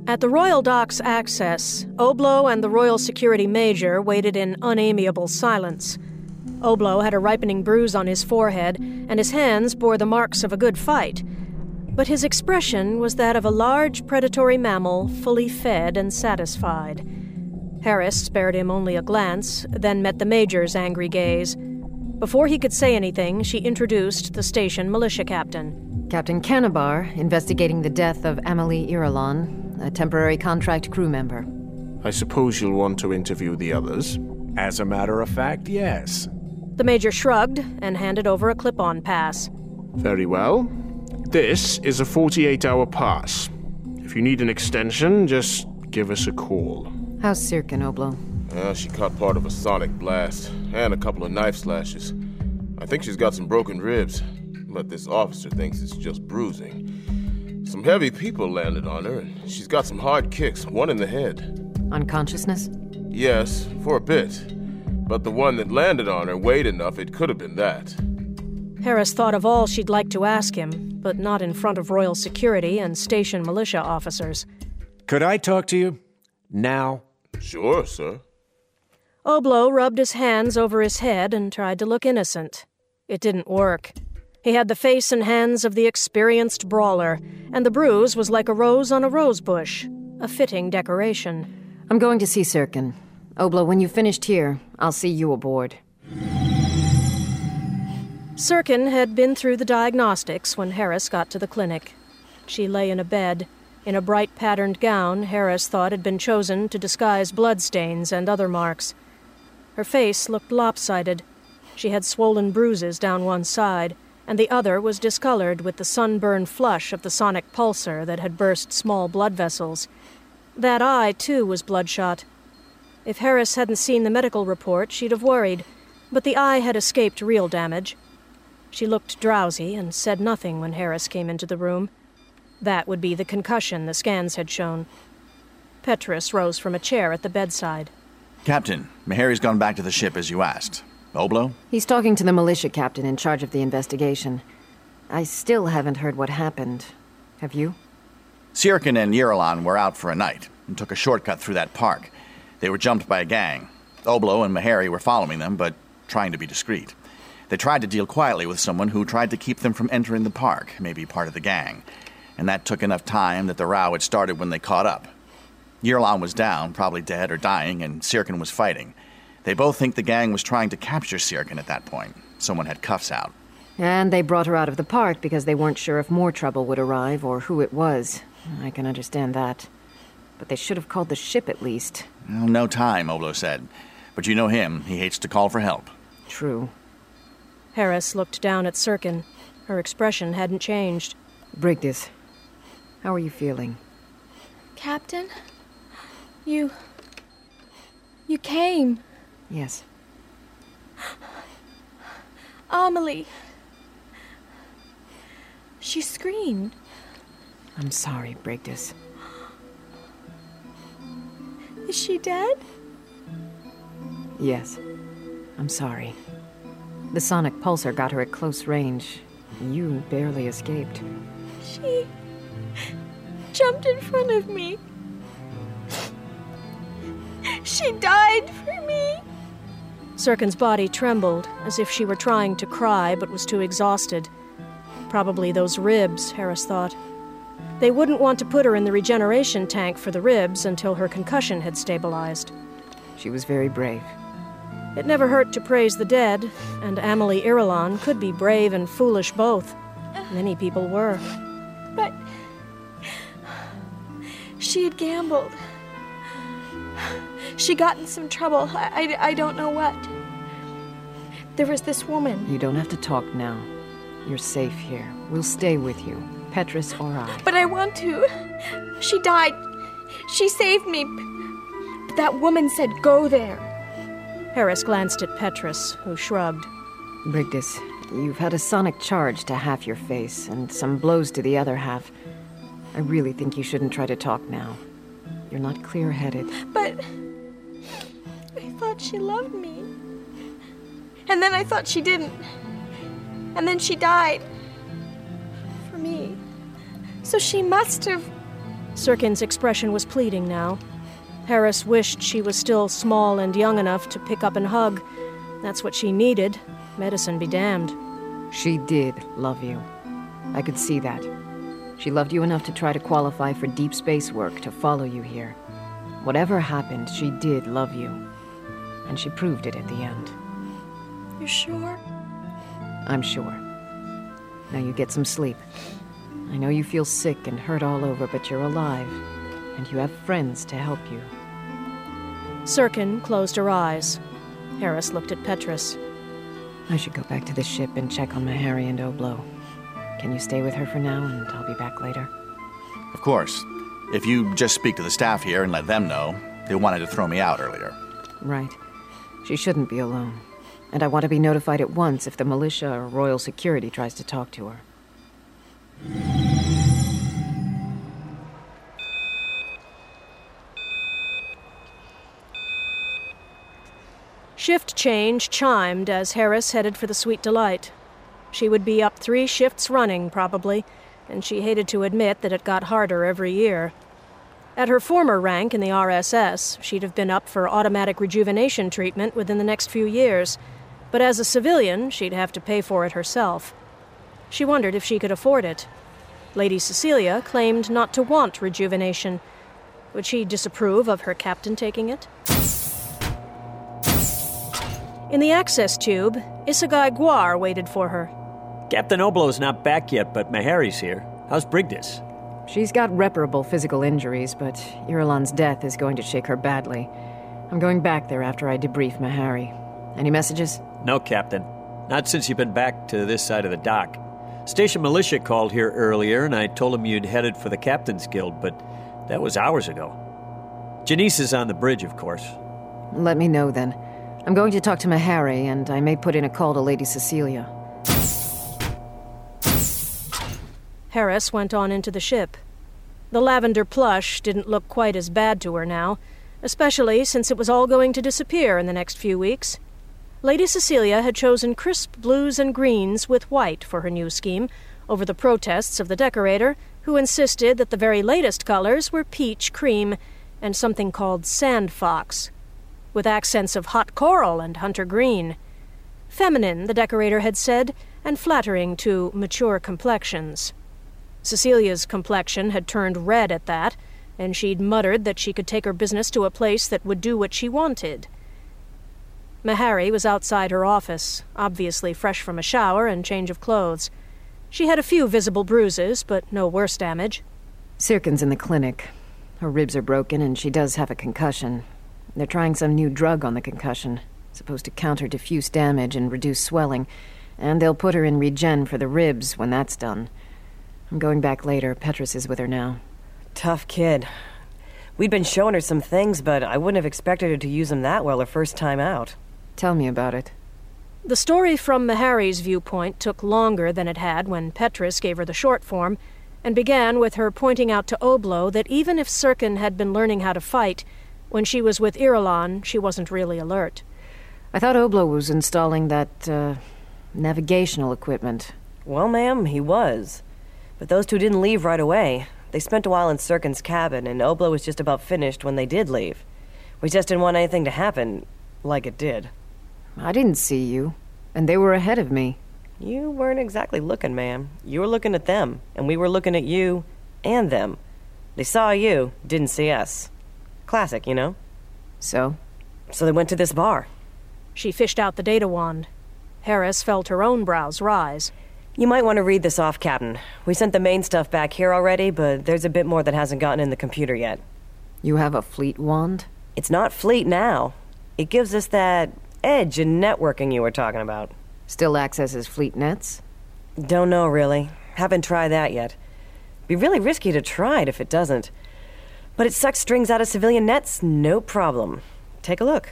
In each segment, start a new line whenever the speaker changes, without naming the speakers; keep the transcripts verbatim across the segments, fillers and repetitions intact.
At the Royal Docks access, Oblo and the Royal Security Major waited in unamiable silence. Oblo had a ripening bruise on his forehead, and his hands bore the marks of a good fight. But his expression was that of a large predatory mammal, fully fed and satisfied. Harris spared him only a glance, then met the Major's angry gaze. Before he could say anything, she introduced the station militia captain.
Captain Canabar, investigating the death of Amelie Irulan, a temporary contract crew member.
I suppose you'll want to interview the others?
As a matter of fact, yes.
The Major shrugged and handed over a clip-on pass.
Very well. This is a forty-eight hour pass. If you need an extension, just give us a call.
How's Sirkin, Oblo?
Uh, she caught part of a sonic blast, and a couple of knife slashes. I think she's got some broken ribs, but this officer thinks it's just bruising. Some heavy people landed on her, and she's got some hard kicks, one in the head.
Unconsciousness?
Yes, for a bit. But the one that landed on her weighed enough it could have been that.
Harris thought of all she'd like to ask him, but not in front of Royal Security and station militia officers.
Could I talk to you? Now?
Sure, sir.
Oblo rubbed his hands over his head and tried to look innocent. It didn't work. He had the face and hands of the experienced brawler, and the bruise was like a rose on a rose bush, a fitting decoration.
I'm going to see Sirkin. Oblo, when you've finished here, I'll see you aboard.
Sirkin had been through the diagnostics when Harris got to the clinic. She lay in a bed. In a bright patterned gown Harris thought had been chosen to disguise bloodstains and other marks. Her face looked lopsided. She had swollen bruises down one side, and the other was discolored with the sunburn flush of the sonic pulsar that had burst small blood vessels. That eye, too, was bloodshot. If Harris hadn't seen the medical report, she'd have worried, but the eye had escaped real damage. She looked drowsy and said nothing when Harris came into the room. That would be the concussion the scans had shown. Petrus rose from a chair at the bedside.
Captain, Meharry's gone back to the ship as you asked. Oblo?
He's talking to the militia captain in charge of the investigation. I still haven't heard what happened. Have you?
Sirkin and Irulan were out for a night and took a shortcut through that park. They were jumped by a gang. Oblo and Meharry were following them, but trying to be discreet. They tried to deal quietly with someone who tried to keep them from entering the park, maybe part of the gang. And that took enough time that the row had started when they caught up. Irulan was down, probably dead or dying, and Sirkin was fighting. They both think the gang was trying to capture Sirkin at that point. Someone had cuffs out.
And they brought her out of the park because they weren't sure if more trouble would arrive or who it was. I can understand that. But they should have called the ship at least.
Well, no time, Oblo said. But you know him. He hates to call for help.
True.
Harris looked down at Sirkin. Her expression hadn't changed.
Brigdis, how are you feeling?
Captain? You... You came.
Yes.
Amelie. She screamed.
I'm sorry, Brigdis.
Is she dead?
Yes. I'm sorry. The sonic pulsar got her at close range. You barely escaped.
She jumped in front of me. She died for me.
Sirkin's body trembled, as if she were trying to cry but was too exhausted. Probably those ribs, Harris thought. They wouldn't want to put her in the regeneration tank for the ribs until her concussion had stabilized.
She was very brave.
It never hurt to praise the dead, and Amelie Irulan could be brave and foolish both. Many people were.
But she had gambled. She got in some trouble. I, I, I don't know what. There was this woman.
You don't have to talk now. You're safe here. We'll stay with you, Petrus or I.
But I want to. She died. She saved me. But that woman said, go there.
Harris glanced at Petrus, who shrugged.
Brigdis, you've had a sonic charge to half your face and some blows to the other half. I really think you shouldn't try to talk now. You're not clear-headed.
But I thought she loved me. And then I thought she didn't. And then she died. For me. So she must have
Sirkin's expression was pleading now. Harris wished she was still small and young enough to pick up and hug. That's what she needed. Medicine be damned.
She did love you. I could see that. She loved you enough to try to qualify for deep space work, to follow you here. Whatever happened, she did love you. And she proved it at the end.
You're sure?
I'm sure. Now you get some sleep. I know you feel sick and hurt all over, but you're alive. And you have friends to help you.
Sirkin closed her eyes. Harris looked at Petrus.
I should go back to the ship and check on Meharry and Oblo. Can you stay with her for now, and I'll be back later?
Of course. If you just speak to the staff here and let them know, they wanted to throw me out earlier.
Right. She shouldn't be alone. And I want to be notified at once if the militia or royal security tries to talk to her.
Shift change chimed as Harris headed for the Sweet Delight. She would be up three shifts running, probably, and she hated to admit that it got harder every year. At her former rank in the R S S, she'd have been up for automatic rejuvenation treatment within the next few years, but as a civilian, she'd have to pay for it herself. She wondered if she could afford it. Lady Cecilia claimed not to want rejuvenation. Would she disapprove of her captain taking it? In the access tube, Isagai Gwar waited for her.
Captain Oblo's not back yet, but Meharry's here. How's Brigdis?
She's got reparable physical injuries, but Irulan's death is going to shake her badly. I'm going back there after I debrief Meharry. Any messages?
No, Captain. Not since you've been back to this side of the dock. Station militia called here earlier, and I told them you'd headed for the Captain's Guild, but that was hours ago. Janice is on the bridge, of course.
Let me know, then. I'm going to talk to Meharry, and I may put in a call to Lady Cecilia.
Harris went on into the ship. The lavender plush didn't look quite as bad to her now, especially since it was all going to disappear in the next few weeks. Lady Cecilia had chosen crisp blues and greens with white for her new scheme, over the protests of the decorator, who insisted that the very latest colors were peach cream and something called sand fox, with accents of hot coral and hunter green. Feminine, the decorator had said, and flattering to mature complexions. Cecilia's complexion had turned red at that, and she'd muttered that she could take her business to a place that would do what she wanted. Meharry was outside her office, obviously fresh from a shower and change of clothes. She had a few visible bruises, but no worse damage.
Sirkin's in the clinic. Her ribs are broken, and she does have a concussion. They're trying some new drug on the concussion, supposed to counter diffuse damage and reduce swelling, and they'll put her in regen for the ribs when that's done. I'm going back later. Petrus is with her now.
Tough kid. We'd been showing her some things, but I wouldn't have expected her to use them that well her first time out.
Tell me about it.
The story from Meharry's viewpoint took longer than it had when Petrus gave her the short form, and began with her pointing out to Oblo that even if Sirkin had been learning how to fight, when she was with Irulan, she wasn't really alert.
I thought Oblo was installing that, uh, navigational equipment.
Well, ma'am, he was. But those two didn't leave right away. They spent a while in Sirkin's cabin, and Oblo was just about finished when they did leave. We just didn't want anything to happen like it did.
I didn't see you, and they were ahead of me.
You weren't exactly looking, ma'am. You were looking at them, and we were looking at you and them. They saw you, didn't see us. Classic, you know?
So?
So they went to this bar.
She fished out the data wand. Harris felt her own brows rise.
You might want to read this off, Captain. We sent the main stuff back here already, but there's a bit more that hasn't gotten in the computer yet.
You have a fleet wand?
It's not fleet now. It gives us that edge in networking you were talking about.
Still accesses fleet nets?
Don't know, really. Haven't tried that yet. Be really risky to try it if it doesn't. But it sucks strings out of civilian nets, no problem. Take a look.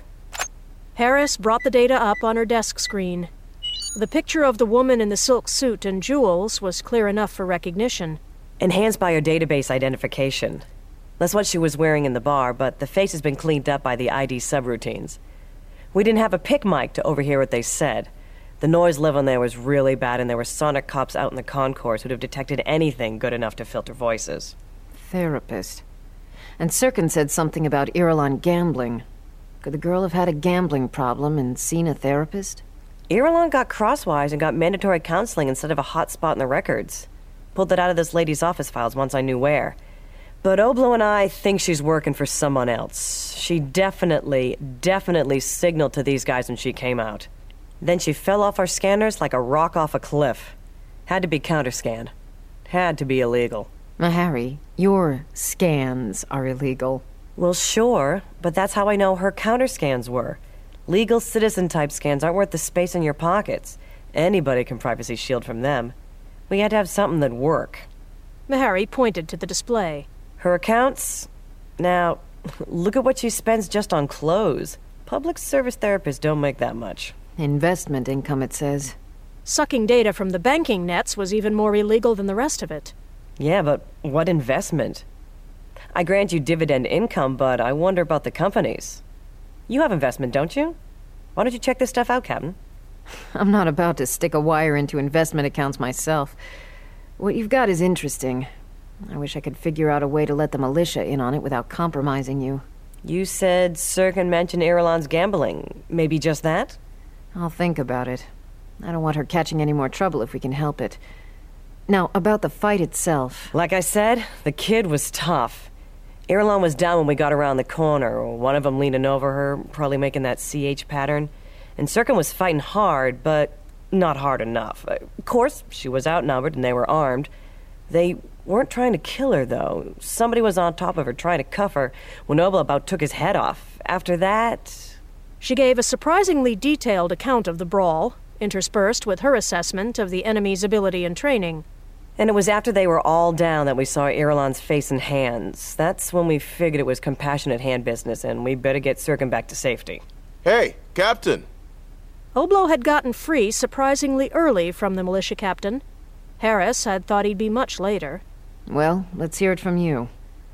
Harris brought the data up on her desk screen. The picture of the woman in the silk suit and jewels was clear enough for recognition.
Enhanced by her database identification. That's what she was wearing in the bar, but the face has been cleaned up by the I D subroutines. We didn't have a pick mic to overhear what they said. The noise level in there was really bad, and there were sonic cops out in the concourse who'd have detected anything good enough to filter voices.
Therapist. And Sirkin said something about Irulan gambling. Could the girl have had a gambling problem and seen a therapist?
Irulan got crosswise and got mandatory counseling instead of a hot spot in the records. Pulled it out of this lady's office files once I knew where. But Oblo and I think she's working for someone else. She definitely, definitely signaled to these guys when she came out. Then she fell off our scanners like a rock off a cliff. Had to be counter-scanned. Had to be illegal.
Harry, your scans are illegal.
Well, sure, but that's how I know her counter-scans were. Legal citizen-type scans aren't worth the space in your pockets. Anybody can privacy shield from them. We had to have something that'd work.
Meharry pointed to the display.
Her accounts? Now, look at what she spends just on clothes. Public service therapists don't make that much.
Investment income, it says.
Sucking data from the banking nets was even more illegal than the rest of it.
Yeah, but what investment? I grant you dividend income, but I wonder about the companies. You have investment, don't you? Why don't you check this stuff out, Captain?
I'm not about to stick a wire into investment accounts myself. What you've got is interesting. I wish I could figure out a way to let the militia in on it without compromising you.
You said Sirkin mentioned Irulan's gambling. Maybe just that?
I'll think about it. I don't want her catching any more trouble if we can help it. Now, about the fight itself.
Like I said, the kid was tough. Irulan was down when we got around the corner, one of them leaning over her, probably making that C H pattern. And Sirkin was fighting hard, but not hard enough. Of course, she was outnumbered and they were armed. They weren't trying to kill her, though. Somebody was on top of her trying to cuff her when Oblo about took his head off. After that...
She gave a surprisingly detailed account of the brawl, interspersed with her assessment of the enemy's ability and training.
And it was after they were all down that we saw Irulan's face and hands. That's when we figured it was compassionate hand business, and we better get Sirkin back to safety.
Hey, Captain!
Oblo had gotten free surprisingly early from the militia captain. Harris had thought he'd be much later.
Well, let's hear it from you.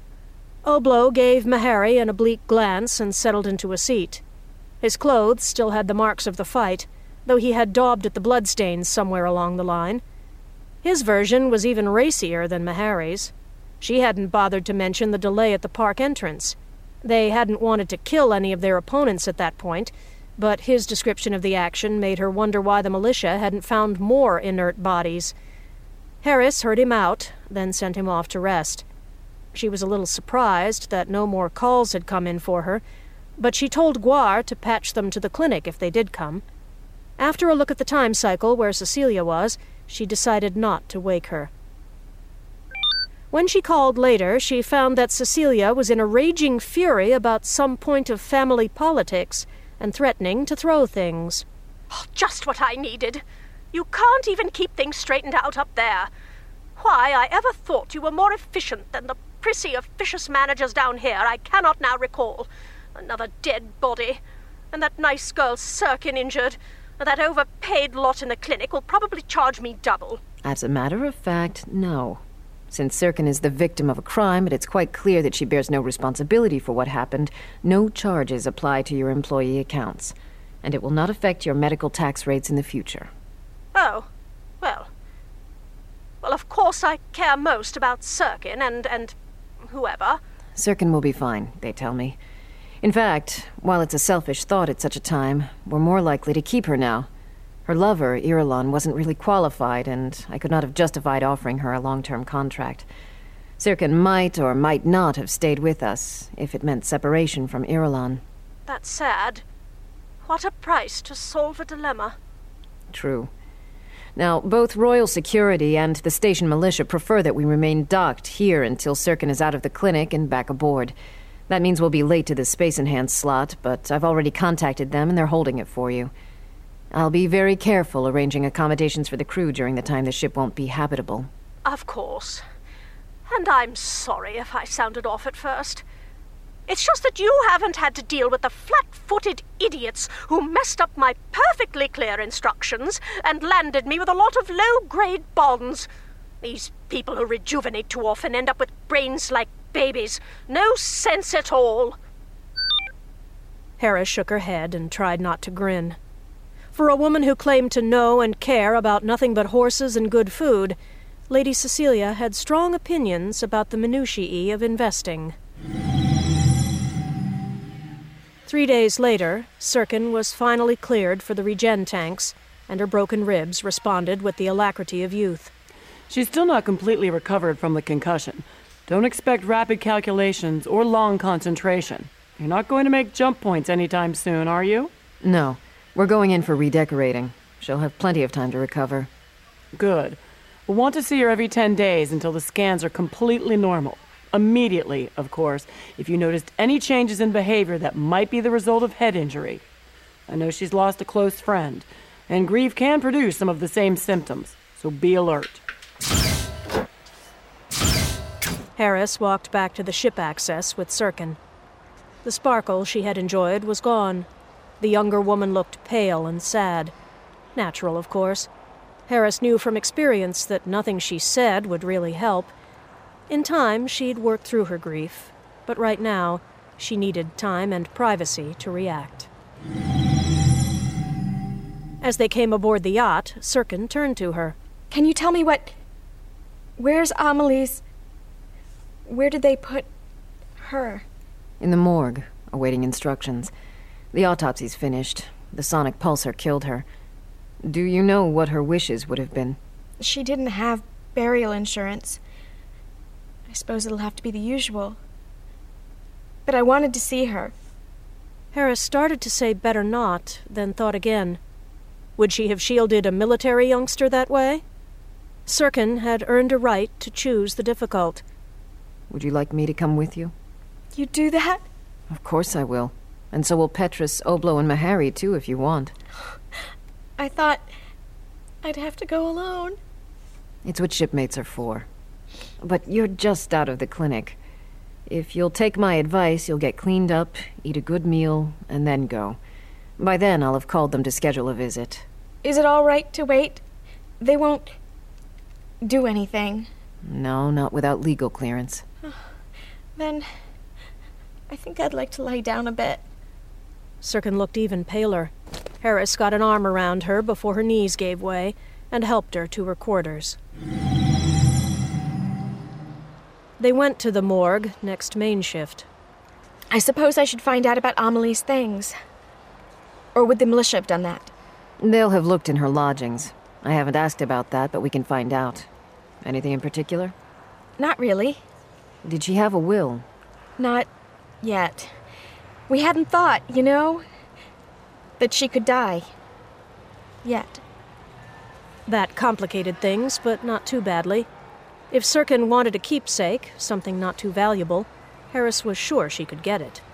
Oblo gave Meharry an oblique glance and settled into a seat. His clothes still had the marks of the fight, though he had daubed at the bloodstains somewhere along the line. His version was even racier than Meharry's. She hadn't bothered to mention the delay at the park entrance. They hadn't wanted to kill any of their opponents at that point, but his description of the action made her wonder why the militia hadn't found more inert bodies. Harris heard him out, then sent him off to rest. She was a little surprised that no more calls had come in for her, but she told Guar to patch them to the clinic if they did come. After a look at the time cycle where Cecilia was, she decided not to wake her. When she called later, she found that Cecilia was in a raging fury about some point of family politics and threatening to throw things.
Oh, just what I needed. You can't even keep things straightened out up there. Why I ever thought you were more efficient than the prissy, officious managers down here, I cannot now recall. Another dead body. And that nice girl Sirkin injured. That overpaid lot in the clinic will probably charge me double.
As a matter of fact, no. Since Sirkin is the victim of a crime, and it's quite clear that she bears no responsibility for what happened, no charges apply to your employee accounts. And it will not affect your medical tax rates in the future.
Oh, well. Well, of course I care most about Sirkin and, and whoever.
Sirkin will be fine, they tell me. In fact, while it's a selfish thought at such a time, we're more likely to keep her now. Her lover, Irulan, wasn't really qualified, and I could not have justified offering her a long-term contract. Sirkin might or might not have stayed with us, if it meant separation from Irulan.
That's sad. What a price to solve a dilemma.
True. Now, both Royal Security and the station militia prefer that we remain docked here until Sirkin is out of the clinic and back aboard. That means we'll be late to the Space Enhanced slot, but I've already contacted them and they're holding it for you. I'll be very careful arranging accommodations for the crew during the time the ship won't be habitable.
Of course. And I'm sorry if I sounded off at first. It's just that you haven't had to deal with the flat-footed idiots who messed up my perfectly clear instructions and landed me with a lot of low-grade bonds. These people who rejuvenate too often end up with brains like babies. No sense at all.
Harris shook her head and tried not to grin. For a woman who claimed to know and care about nothing but horses and good food, Lady Cecilia had strong opinions about the minutiae of investing. Three days later, Sirkin was finally cleared for the regen tanks, and her broken ribs responded with the alacrity of youth.
She's still not completely recovered from the concussion. Don't expect rapid calculations or long concentration. You're not going to make jump points anytime soon, are you?
No. We're going in for redecorating. She'll have plenty of time to recover.
Good. We'll want to see her every ten days until the scans are completely normal. Immediately, of course, if you noticed any changes in behavior that might be the result of head injury. I know she's lost a close friend, and grief can produce some of the same symptoms, so be alert.
Harris walked back to the ship access with Sirkin. The sparkle she had enjoyed was gone. The younger woman looked pale and sad. Natural, of course. Harris knew from experience that nothing she said would really help. In time, she'd work through her grief, but right now, she needed time and privacy to react. As they came aboard the yacht, Sirkin turned to her.
Can you tell me what... Where's Amelie's... Where did they put... her?
In the morgue, awaiting instructions. The autopsy's finished. The sonic pulsar killed her. Do you know what her wishes would have been?
She didn't have burial insurance. I suppose it'll have to be the usual. But I wanted to see her.
Harris started to say better not, then thought again. Would she have shielded a military youngster that way? Sirkin had earned a right to choose the difficult.
Would you like me to come with you?
You do that?
Of course I will. And so will Petrus, Oblo, and Mahari, too, if you want.
I thought I'd have to go alone.
It's what shipmates are for. But you're just out of the clinic. If you'll take my advice, you'll get cleaned up, eat a good meal, and then go. By then, I'll have called them to schedule a visit.
Is it all right to wait? They won't do anything.
No, not without legal clearance.
Then I think I'd like to lie down a bit.
Sirkin looked even paler. Harris got an arm around her before her knees gave way and helped her to her quarters. They went to the morgue next main shift.
I suppose I should find out about Amelie's things. Or would the militia have done that?
They'll have looked in her lodgings. I haven't asked about that, but we can find out. Anything in particular?
Not really.
Did she have a will?
Not yet. We hadn't thought, you know, that she could die. Yet.
That complicated things, but not too badly. If Sirkin wanted a keepsake, something not too valuable, Harris was sure she could get it.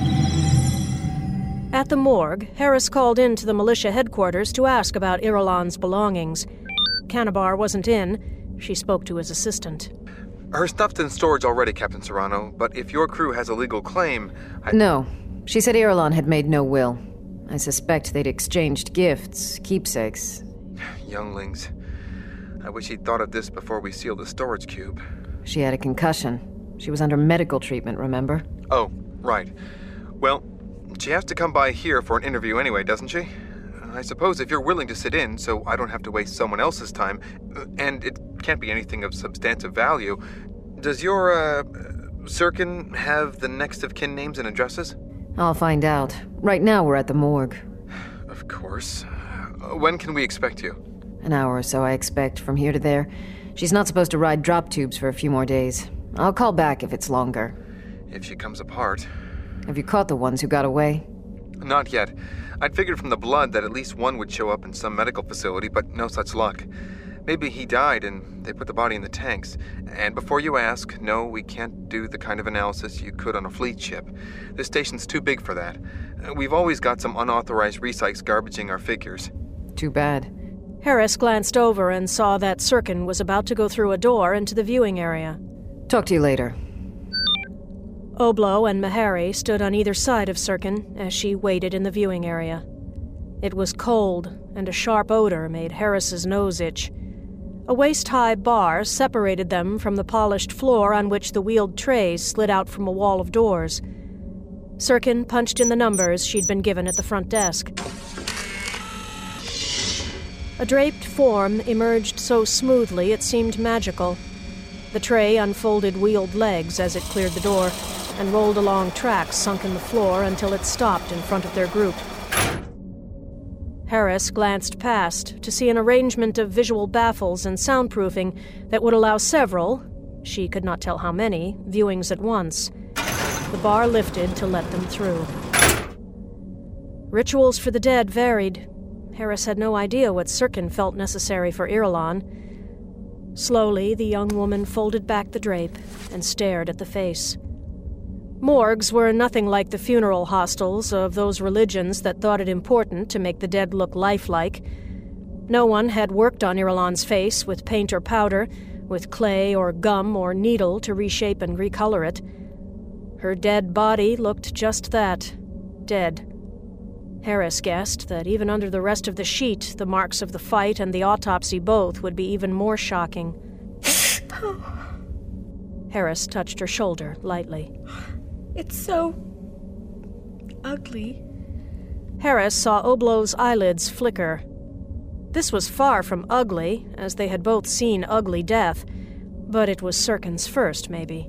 At the morgue, Harris called in to the militia headquarters to ask about Irulan's belongings. Canabar wasn't in. She spoke to his assistant.
Her stuff's in storage already, Captain Serrano, but if your crew has a legal claim... I...
No. She said Irulan had made no will. I suspect they'd exchanged gifts, keepsakes.
Younglings. I wish he'd thought of this before we sealed the storage cube.
She had a concussion. She was under medical treatment, remember?
Oh, right. Well, she has to come by here for an interview anyway, doesn't she? I suppose if you're willing to sit in so I don't have to waste someone else's time, and it can't be anything of substantive value, does your, uh, Sirkin have the next of kin names and addresses?
I'll find out. Right now we're at the morgue.
Of course. When can we expect you?
An hour or so, I expect, from here to there. She's not supposed to ride drop tubes for a few more days. I'll call back if it's longer.
If she comes apart.
Have you caught the ones who got away?
Not yet. I'd figured from the blood that at least one would show up in some medical facility, but no such luck. Maybe he died and they put the body in the tanks. And before you ask, no, we can't do the kind of analysis you could on a fleet ship. This station's too big for that. We've always got some unauthorized recycs garbaging our figures.
Too bad.
Harris glanced over and saw that Sirkin was about to go through a door into the viewing area.
Talk to you later.
Oblo and Mahari stood on either side of Sirkin as she waited in the viewing area. It was cold, and a sharp odor made Harris's nose itch. A waist-high bar separated them from the polished floor on which the wheeled trays slid out from a wall of doors. Sirkin punched in the numbers she'd been given at the front desk. A draped form emerged so smoothly it seemed magical. The tray unfolded wheeled legs as it cleared the door and rolled along tracks sunk in the floor until it stopped in front of their group. Harris glanced past to see an arrangement of visual baffles and soundproofing that would allow several, she could not tell how many, viewings at once. The bar lifted to let them through. Rituals for the dead varied. Harris had no idea what Sirkin felt necessary for Irulan. Slowly, the young woman folded back the drape and stared at the face. Morgues were nothing like the funeral hostels of those religions that thought it important to make the dead look lifelike. No one had worked on Irulan's face with paint or powder, with clay or gum or needle to reshape and recolor it. Her dead body looked just that, dead. Harris guessed that even under the rest of the sheet, the marks of the fight and the autopsy both would be even more shocking. Harris touched her shoulder lightly.
It's so... ugly.
Harris saw Oblow's eyelids flicker. This was far from ugly, as they had both seen ugly death, but it was Sirkin's first, maybe.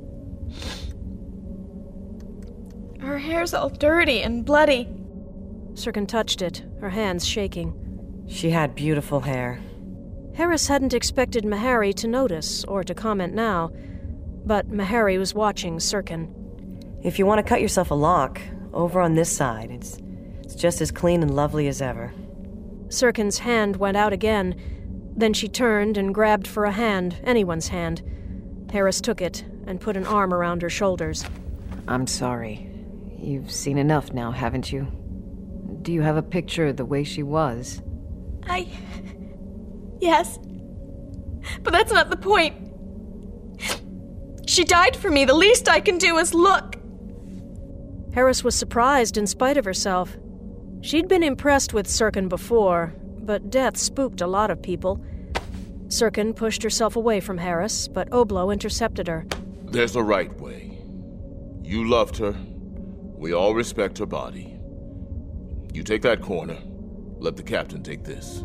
Her hair's all dirty and bloody.
Sirkin touched it, her hands shaking.
She had beautiful hair.
Harris hadn't expected Meharry to notice or to comment now, but Meharry was watching Sirkin.
If you want to cut yourself a lock, over on this side, it's, it's just as clean and lovely as ever.
Sirkin's hand went out again. Then she turned and grabbed for a hand, anyone's hand. Harris took it and put an arm around her shoulders.
I'm sorry. You've seen enough now, haven't you? Do you have a picture of the way she was?
I... Yes. But that's not the point. She died for me. The least I can do is look.
Harris was surprised in spite of herself. She'd been impressed with Sirkin before, but death spooked a lot of people. Sirkin pushed herself away from Harris, but Oblo intercepted her.
There's a right way. You loved her. We all respect her body. You take that corner. Let the captain take this.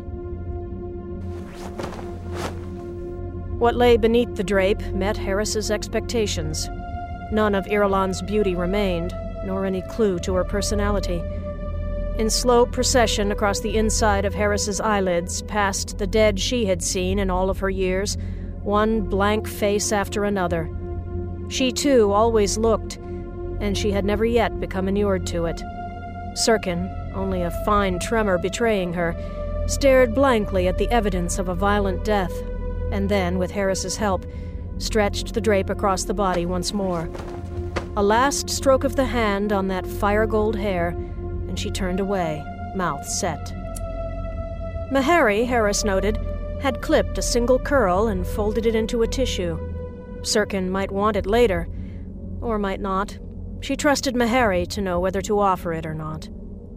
What lay beneath the drape met Harris's expectations. None of Irulan's beauty remained, nor any clue to her personality. In slow procession across the inside of Harris's eyelids, past the dead she had seen in all of her years, one blank face after another. She, too, always looked, and she had never yet become inured to it. Sirkin, only a fine tremor betraying her, stared blankly at the evidence of a violent death, and then, with Harris's help, stretched the drape across the body once more. A last stroke of the hand on that fire-gold hair, and she turned away, mouth set. Meharry, Harris noted, had clipped a single curl and folded it into a tissue. Sirkin might want it later, or might not. She trusted Meharry to know whether to offer it or not.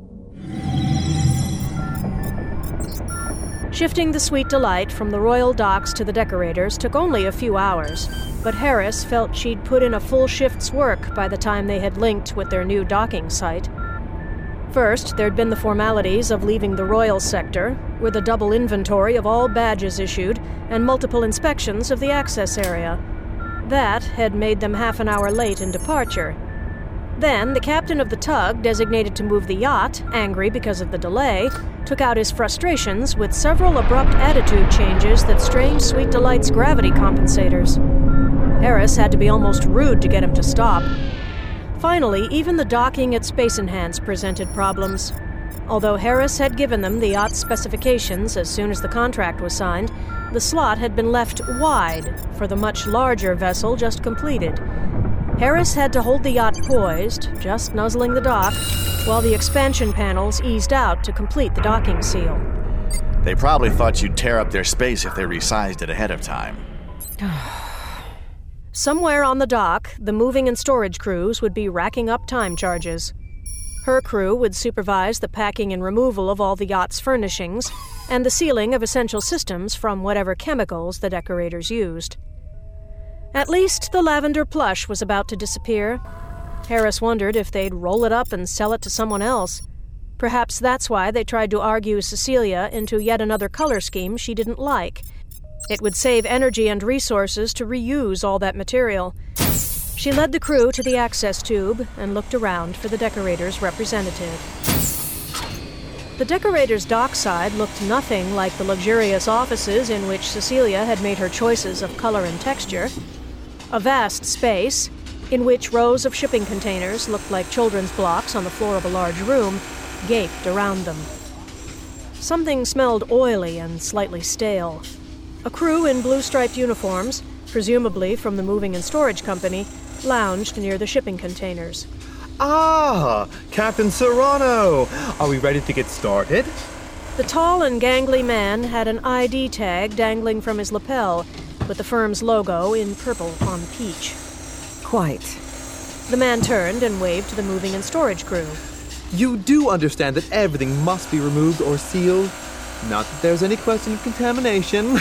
Shifting the Sweet Delight from the Royal Docks to the Decorators took only a few hours, but Harris felt she'd put in a full shift's work by the time they had linked with their new docking site. First, there'd been the formalities of leaving the Royal Sector, with a double inventory of all badges issued and multiple inspections of the access area. That had made them half an hour late in departure. Then, the captain of the tug designated to move the yacht, angry because of the delay, took out his frustrations with several abrupt attitude changes that strained Sweet Delight's gravity compensators. Harris had to be almost rude to get him to stop. Finally, even the docking at Space Enhance presented problems. Although Harris had given them the yacht's specifications as soon as the contract was signed, the slot had been left wide for the much larger vessel just completed. Harris had to hold the yacht poised, just nuzzling the dock, while the expansion panels eased out to complete the docking seal.
They probably thought you'd tear up their space if they resized it ahead of time.
Somewhere on the dock, the moving and storage crews would be racking up time charges. Her crew would supervise the packing and removal of all the yacht's furnishings and the sealing of essential systems from whatever chemicals the decorators used. At least the lavender plush was about to disappear. Harris wondered if they'd roll it up and sell it to someone else. Perhaps that's why they tried to argue Cecilia into yet another color scheme she didn't like. It would save energy and resources to reuse all that material. She led the crew to the access tube and looked around for the decorator's representative. The decorator's dockside looked nothing like the luxurious offices in which Cecilia had made her choices of color and texture. A vast space, in which rows of shipping containers looked like children's blocks on the floor of a large room, gaped around them. Something smelled oily and slightly stale. A crew in blue-striped uniforms, presumably from the moving and storage company, lounged near the shipping containers.
Ah, Captain Serrano! Are we ready to get started?
The tall and gangly man had an I D tag dangling from his lapel, with the firm's logo in purple on peach.
Quite.
The man turned and waved to the moving and storage crew.
You do understand that everything must be removed or sealed? Not that there's any question of contamination.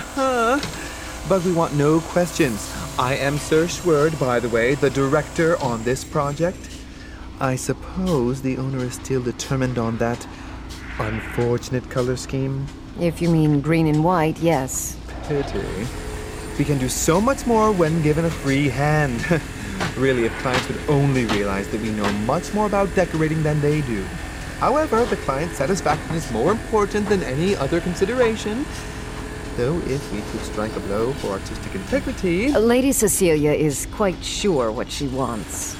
But we want no questions. I am Sir Schwerd, by the way, the director on this project. I suppose the owner is still determined on that unfortunate color scheme.
If you mean green and white, yes.
Pity. We can do so much more when given a free hand. Really, if clients would only realize that we know much more about decorating than they do. However, the client's satisfaction is more important than any other consideration. Though if we could strike a blow for artistic integrity...
Lady Cecilia is quite sure what she wants.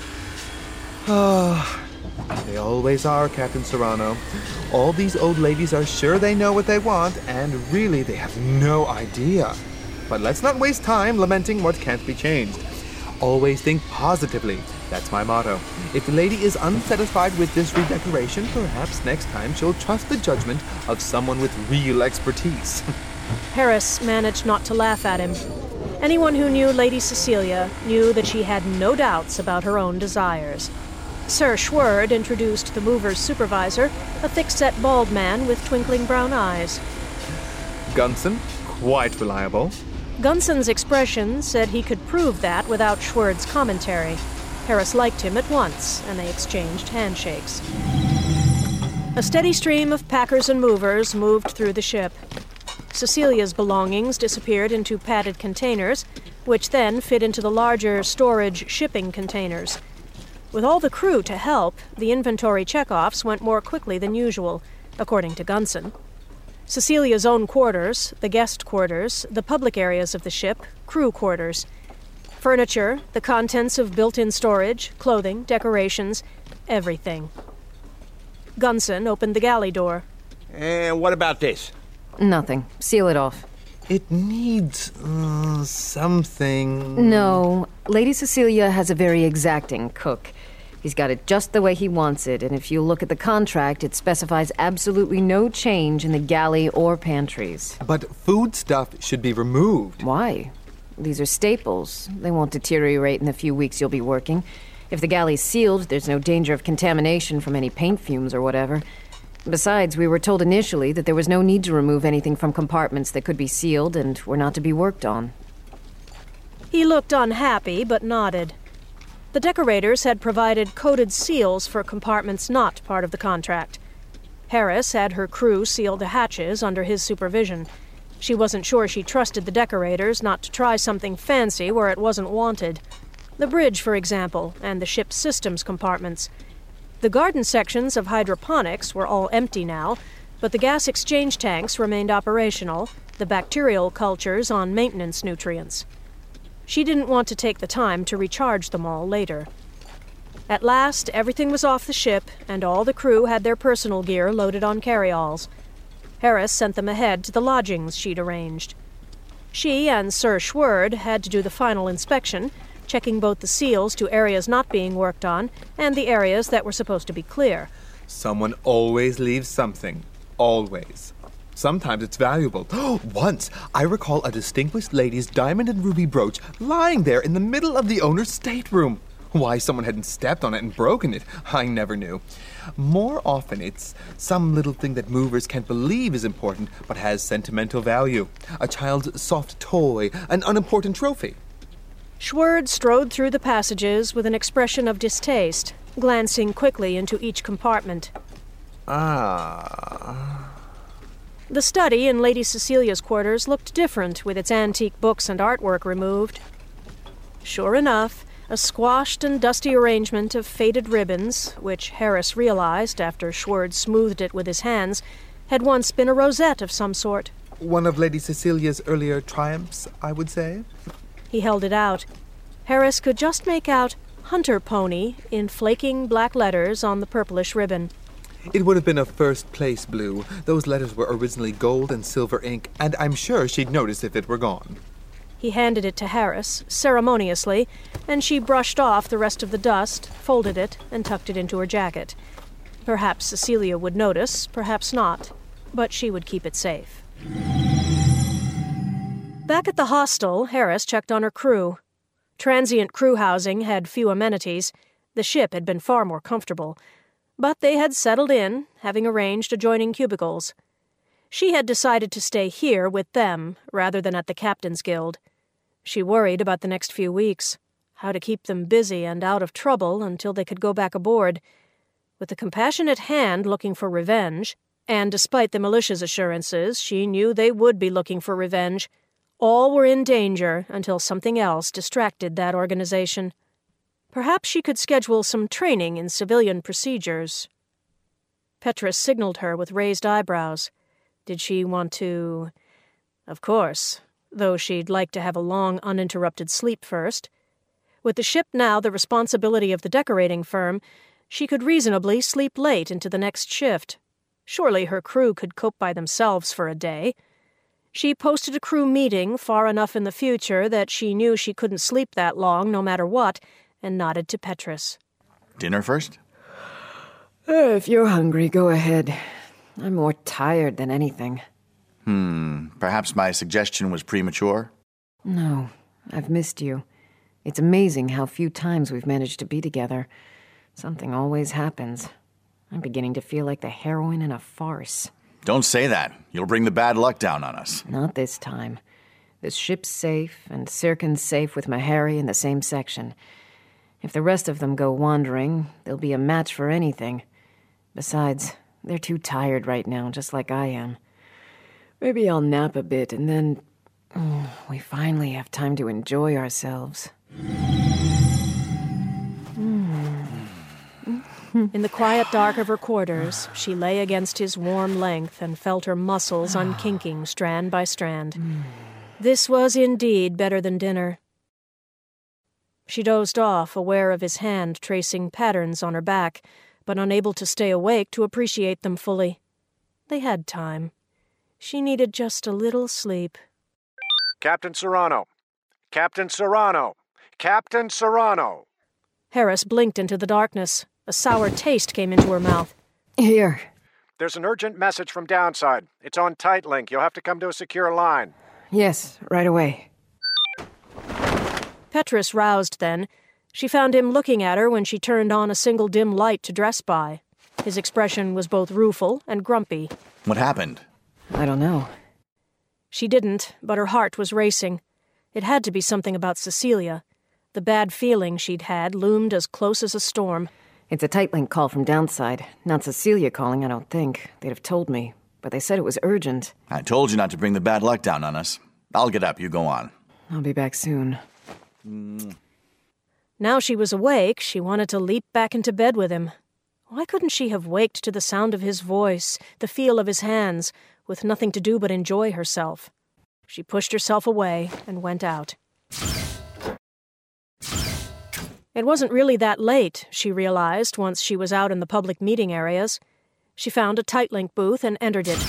Ah, they always are, Captain Serrano. All these old ladies are sure they know what they want, and really they have no idea. But let's not waste time lamenting what can't be changed. Always think positively. That's my motto. If the lady is unsatisfied with this redecoration, perhaps next time she'll trust the judgment of someone with real expertise.
Harris managed not to laugh at him. Anyone who knew Lady Cecilia knew that she had no doubts about her own desires. Sir Schwerd introduced the mover's supervisor, a thick-set bald man with twinkling brown eyes.
Gunson, quite reliable.
Gunson's expression said he could prove that without Schwerd's commentary. Harris liked him at once, and they exchanged handshakes. A steady stream of packers and movers moved through the ship. Cecilia's belongings disappeared into padded containers, which then fit into the larger storage shipping containers. With all the crew to help, the inventory checkoffs went more quickly than usual, according to Gunson. Cecilia's own quarters, the guest quarters, the public areas of the ship, crew quarters. Furniture, the contents of built-in storage, clothing, decorations, everything. Gunson opened the galley door.
And what about this?
Nothing. Seal it off.
It needs uh, something.
No. Lady Cecilia has a very exacting cook. He's got it just the way he wants it, and if you look at the contract, it specifies absolutely no change in the galley or pantries.
But food stuff should be removed.
Why? These are staples. They won't deteriorate in the few weeks you'll be working. If the galley's sealed, there's no danger of contamination from any paint fumes or whatever. Besides, we were told initially that there was no need to remove anything from compartments that could be sealed and were not to be worked on.
He looked unhappy, but nodded. The decorators had provided coded seals for compartments not part of the contract. Harris had her crew seal the hatches under his supervision. She wasn't sure she trusted the decorators not to try something fancy where it wasn't wanted. The bridge, for example, and the ship's systems compartments. The garden sections of hydroponics were all empty now, but the gas exchange tanks remained operational, the bacterial cultures on maintenance nutrients. She didn't want to take the time to recharge them all later. At last, everything was off the ship, and all the crew had their personal gear loaded on carryalls. Harris sent them ahead to the lodgings she'd arranged. She and Sir Schwerd had to do the final inspection, checking both the seals to areas not being worked on and the areas that were supposed to be clear.
Someone always leaves something. Always. Sometimes it's valuable. Once, I recall a distinguished lady's diamond and ruby brooch lying there in the middle of the owner's stateroom. Why someone hadn't stepped on it and broken it, I never knew. More often, it's some little thing that movers can't believe is important, but has sentimental value. A child's soft toy, an unimportant trophy.
Schwerd strode through the passages with an expression of distaste, glancing quickly into each compartment.
Ah.
The study in Lady Cecilia's quarters looked different with its antique books and artwork removed. Sure enough, a squashed and dusty arrangement of faded ribbons, which Harris realized after Schwartz smoothed it with his hands, had once been a rosette of some sort.
One of Lady Cecilia's earlier triumphs, I would say.
He held it out. Harris could just make out Hunter Pony in flaking black letters on the purplish ribbon.
It would have been a first-place blue. Those letters were originally gold and silver ink, and I'm sure she'd notice if it were gone.
He handed it to Harris, ceremoniously, and she brushed off the rest of the dust, folded it, and tucked it into her jacket. Perhaps Cecilia would notice, perhaps not, but she would keep it safe. Back at the hostel, Harris checked on her crew. Transient crew housing had few amenities. The ship had been far more comfortable. But they had settled in, having arranged adjoining cubicles. She had decided to stay here with them, rather than at the Captain's Guild. She worried about the next few weeks, how to keep them busy and out of trouble until they could go back aboard. With the compassionate hand looking for revenge, and despite the militia's assurances, she knew they would be looking for revenge. All were in danger until something else distracted that organization. Perhaps she could schedule some training in civilian procedures. Petrus signaled her with raised eyebrows. Did she want to... Of course, though she'd like to have a long, uninterrupted sleep first. With the ship now the responsibility of the decorating firm, she could reasonably sleep late into the next shift. Surely her crew could cope by themselves for a day. She posted a crew meeting far enough in the future that she knew she couldn't sleep that long no matter what, and nodded to Petrus.
Dinner first?
Uh, if you're hungry, go ahead. I'm more tired than anything.
Hmm, perhaps my suggestion was premature?
No, I've missed you. It's amazing how few times we've managed to be together. Something always happens. I'm beginning to feel like the heroine in a farce.
Don't say that. You'll bring the bad luck down on us.
Not this time. This ship's safe, and Sirkin's safe with Meharry in the same section. If the rest of them go wandering, they'll be a match for anything. Besides, they're too tired right now, just like I am. Maybe I'll nap a bit, and then oh, we finally have time to enjoy ourselves.
In the quiet dark of her quarters, she lay against his warm length and felt her muscles unkinking strand by strand. This was indeed better than dinner. She dozed off, aware of his hand tracing patterns on her back, but unable to stay awake to appreciate them fully. They had time. She needed just a little sleep.
Captain Serrano! Captain Serrano! Captain Serrano!
Harris blinked into the darkness. A sour taste came into her mouth.
Here.
There's an urgent message from downside. It's on tight link. You'll have to come to a secure line.
Yes, right away.
Petrus roused then. She found him looking at her when she turned on a single dim light to dress by. His expression was both rueful and grumpy.
What happened?
I don't know.
She didn't, but her heart was racing. It had to be something about Cecilia. The bad feeling she'd had loomed as close as a storm.
It's a tight link call from downside. Not Cecilia calling, I don't think. They'd have told me. But they said it was urgent.
I told you not to bring the bad luck down on us. I'll get up, you go on.
I'll be back soon.
Mm.
Now she was awake, she wanted to leap back into bed with him. Why couldn't she have waked to the sound of his voice, the feel of his hands, with nothing to do but enjoy herself? She pushed herself away and went out. It wasn't really that late, she realized once she was out in the public meeting areas. She found a tight-link booth and entered it.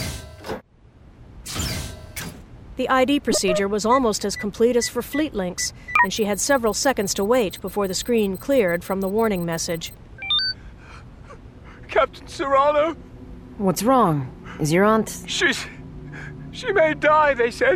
The I D procedure was almost as complete as for Fleet Links, and she had several seconds to wait before the screen cleared from the warning message.
Captain Serrano?
What's wrong? Is your aunt...
She's... She may die, they said.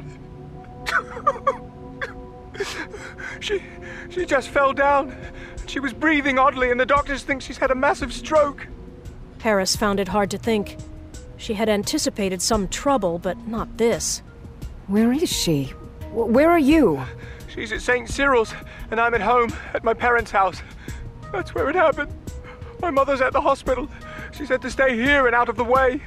she... She just fell down. She was breathing oddly, and the doctors think she's had a massive stroke.
Harris found it hard to think. She had anticipated some trouble, but not this.
Where is she? W- where are you?
She's at Saint Cyril's, and I'm at home, at my parents' house. That's where it happened. My mother's at the hospital. She said to stay here and out of the way.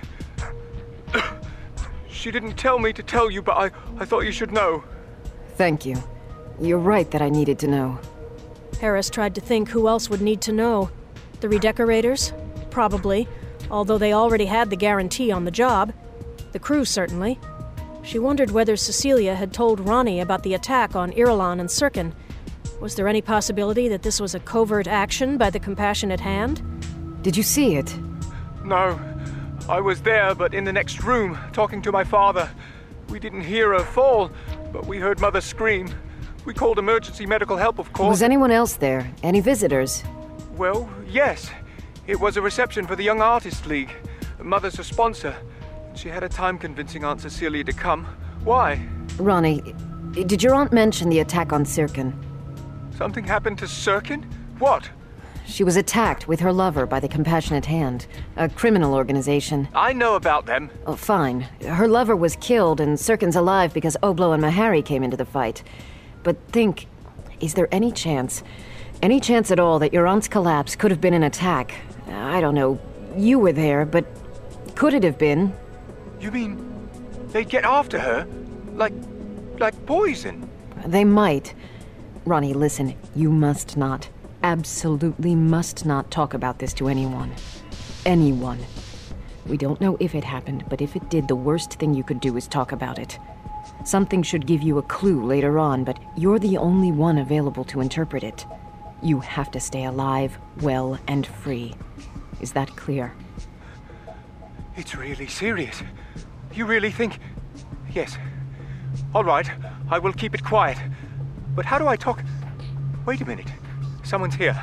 She didn't tell me to tell you, but I, I thought you should know.
Thank you. You're right that I needed to know.
Harris tried to think who else would need to know. The redecorators? Probably, although they already had the guarantee on the job. The crew, certainly. She wondered whether Cecilia had told Ronnie about the attack on Irulan and Sirkin. Was there any possibility that this was a covert action by the Compassionate Hand?
Did you see it?
No. I was there, but in the next room, talking to my father. We didn't hear her fall, but we heard Mother scream. We called emergency medical help, of course.
Was anyone else there? Any visitors?
Well, yes. It was a reception for the Young Artists League. Mother's a sponsor. She had a time convincing Aunt Cecilia to come. Why?
Ronnie, did your aunt mention the attack on Sirkin?
Something happened to Sirkin? What?
She was attacked with her lover by the Compassionate Hand, a criminal organization.
I know about them.
Oh, fine. Her lover was killed and Sirkin's alive because Oblo and Mahari came into the fight. But think, is there any chance, any chance at all that your aunt's collapse could have been an attack? I don't know. You were there, but could it have been?
You mean they'd get after her? Like, like poison?
They might. Ronnie, listen, you must not, absolutely must not talk about this to anyone. Anyone. We don't know if it happened, but if it did, the worst thing you could do is talk about it. Something should give you a clue later on, but you're the only one available to interpret it. You have to stay alive, well, and free. Is that clear?
It's really serious. You really think... Yes. All right, I will keep it quiet. But how do I talk... Wait a minute. Someone's here.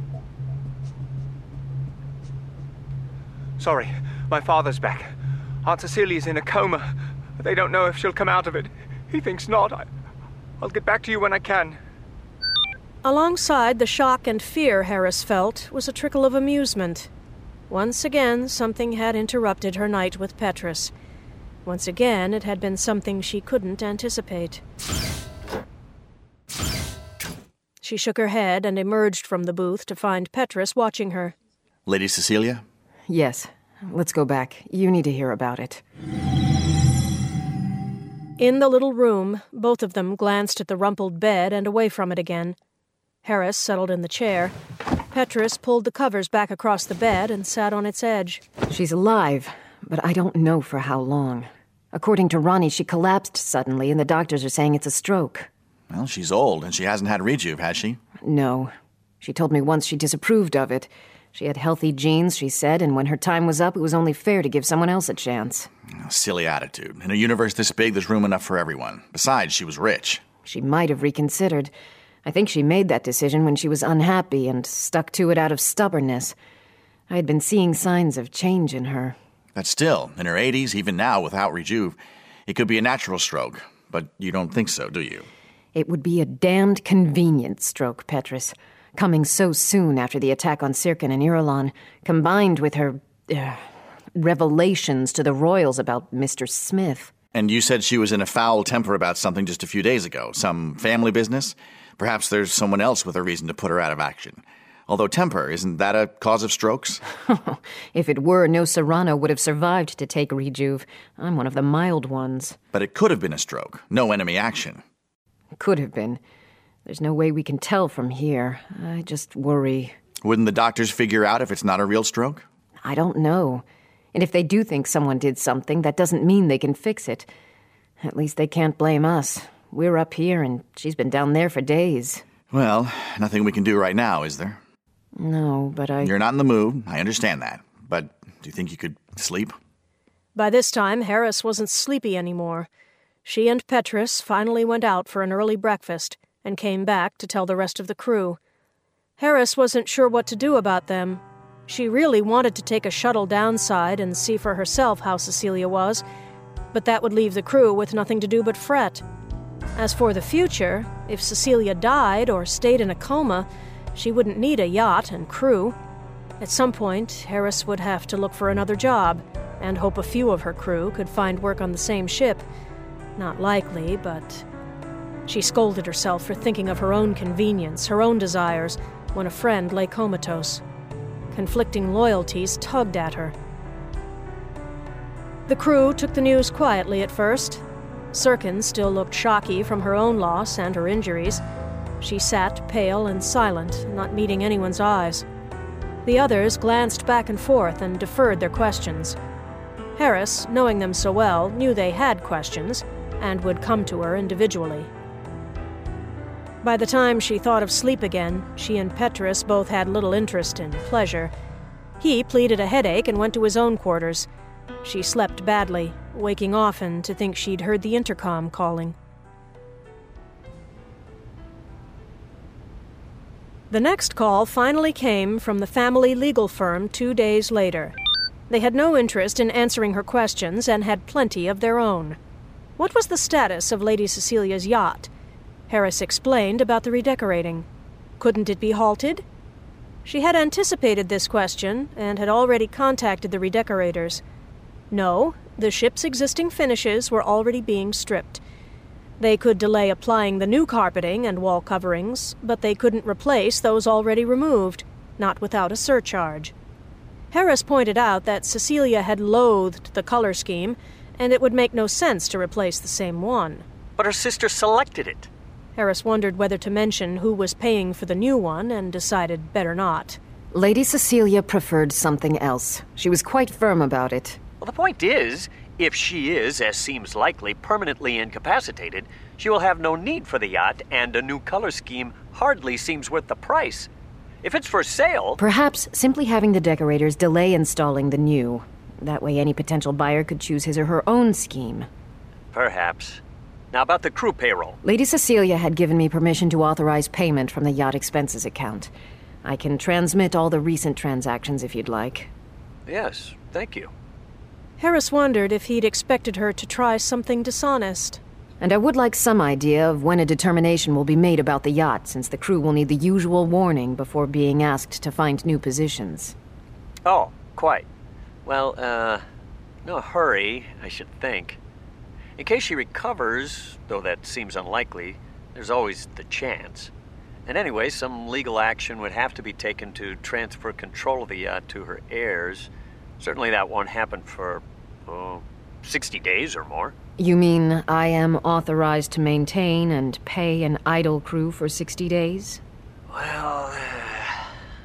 Sorry, my father's back. Aunt Cecilia's in a coma. They don't know if she'll come out of it. He thinks not. I... I'll get back to you when I can.
Alongside the shock and fear Harris felt was a trickle of amusement. Once again, something had interrupted her night with Petrus. Once again, it had been something she couldn't anticipate. She shook her head and emerged from the booth to find Petrus watching her.
Lady Cecilia?
Yes. Let's go back. You need to hear about it.
In the little room, both of them glanced at the rumpled bed and away from it again. Harris settled in the chair. Petrus pulled the covers back across the bed and sat on its edge.
She's alive, but I don't know for how long. According to Ronnie, she collapsed suddenly, and the doctors are saying it's a stroke.
Well, she's old, and she hasn't had rejuve, has she?
No. She told me once she disapproved of it. She had healthy genes, she said, and when her time was up, it was only fair to give someone else a chance.
Silly attitude. In a universe this big, there's room enough for everyone. Besides, she was rich.
She might have reconsidered. I think she made that decision when she was unhappy and stuck to it out of stubbornness. I had been seeing signs of change in her.
But still, in her eighties, even now without rejuve, it could be a natural stroke. But you don't think so, do you?
It would be a damned convenient stroke, Petrus. Coming so soon after the attack on Sirkin and Irulan, combined with her uh, revelations to the royals about Mister Smith.
And you said she was in a foul temper about something just a few days ago. Some family business? Perhaps there's someone else with a reason to put her out of action. Although temper, isn't that a cause of strokes?
If it were, no Serrano would have survived to take rejuve. I'm one of the mild ones.
But it could have been a stroke. No enemy action.
Could have been. There's no way we can tell from here. I just worry.
Wouldn't the doctors figure out if it's not a real stroke?
I don't know. And if they do think someone did something, that doesn't mean they can fix it. At least they can't blame us. We're up here, and she's been down there for days.
Well, nothing we can do right now, is there?
No, but I...
You're not in the mood. I understand that. But do you think you could sleep?
By this time, Harris wasn't sleepy anymore. She and Petrus finally went out for an early breakfast and came back to tell the rest of the crew. Harris wasn't sure what to do about them. She really wanted to take a shuttle downside and see for herself how Cecilia was, but that would leave the crew with nothing to do but fret. As for the future, if Cecilia died or stayed in a coma, she wouldn't need a yacht and crew. At some point, Harris would have to look for another job and hope a few of her crew could find work on the same ship. Not likely, but... She scolded herself for thinking of her own convenience, her own desires, when a friend lay comatose. Conflicting loyalties tugged at her. The crew took the news quietly at first. Sirkin still looked shocky from her own loss and her injuries. She sat pale and silent, not meeting anyone's eyes. The others glanced back and forth and deferred their questions. Harris, knowing them so well, knew they had questions and would come to her individually. By the time she thought of sleep again, she and Petrus both had little interest in pleasure. He pleaded a headache and went to his own quarters. She slept badly, waking often to think she'd heard the intercom calling. The next call finally came from the family legal firm two days later. They had no interest in answering her questions and had plenty of their own. What was the status of Lady Cecilia's yacht? Harris explained about the redecorating. Couldn't it be halted? She had anticipated this question and had already contacted the redecorators. No, the ship's existing finishes were already being stripped. They could delay applying the new carpeting and wall coverings, but they couldn't replace those already removed, not without a surcharge. Harris pointed out that Cecilia had loathed the color scheme, and it would make no sense to replace the same one.
But her sister selected it.
Harris wondered whether to mention who was paying for the new one and decided better not.
Lady Cecilia preferred something else. She was quite firm about it.
Well, the point is, if she is, as seems likely, permanently incapacitated, she will have no need for the yacht, and a new color scheme hardly seems worth the price. If it's for sale...
Perhaps simply having the decorators delay installing the new. That way any potential buyer could choose his or her own scheme.
Perhaps. Now about the crew payroll.
Lady Cecilia had given me permission to authorize payment from the yacht expenses account. I can transmit all the recent transactions if you'd like.
Yes, thank you.
Harris wondered if he'd expected her to try something dishonest.
And I would like some idea of when a determination will be made about the yacht, since the crew will need the usual warning before being asked to find new positions.
Oh, quite. Well, uh, no hurry, I should think. In case she recovers, though that seems unlikely, there's always the chance. And anyway, some legal action would have to be taken to transfer control of the yacht to her heirs. Certainly that won't happen for, oh, sixty days or more.
You mean I am authorized to maintain and pay an idle crew for sixty days?
Well, uh,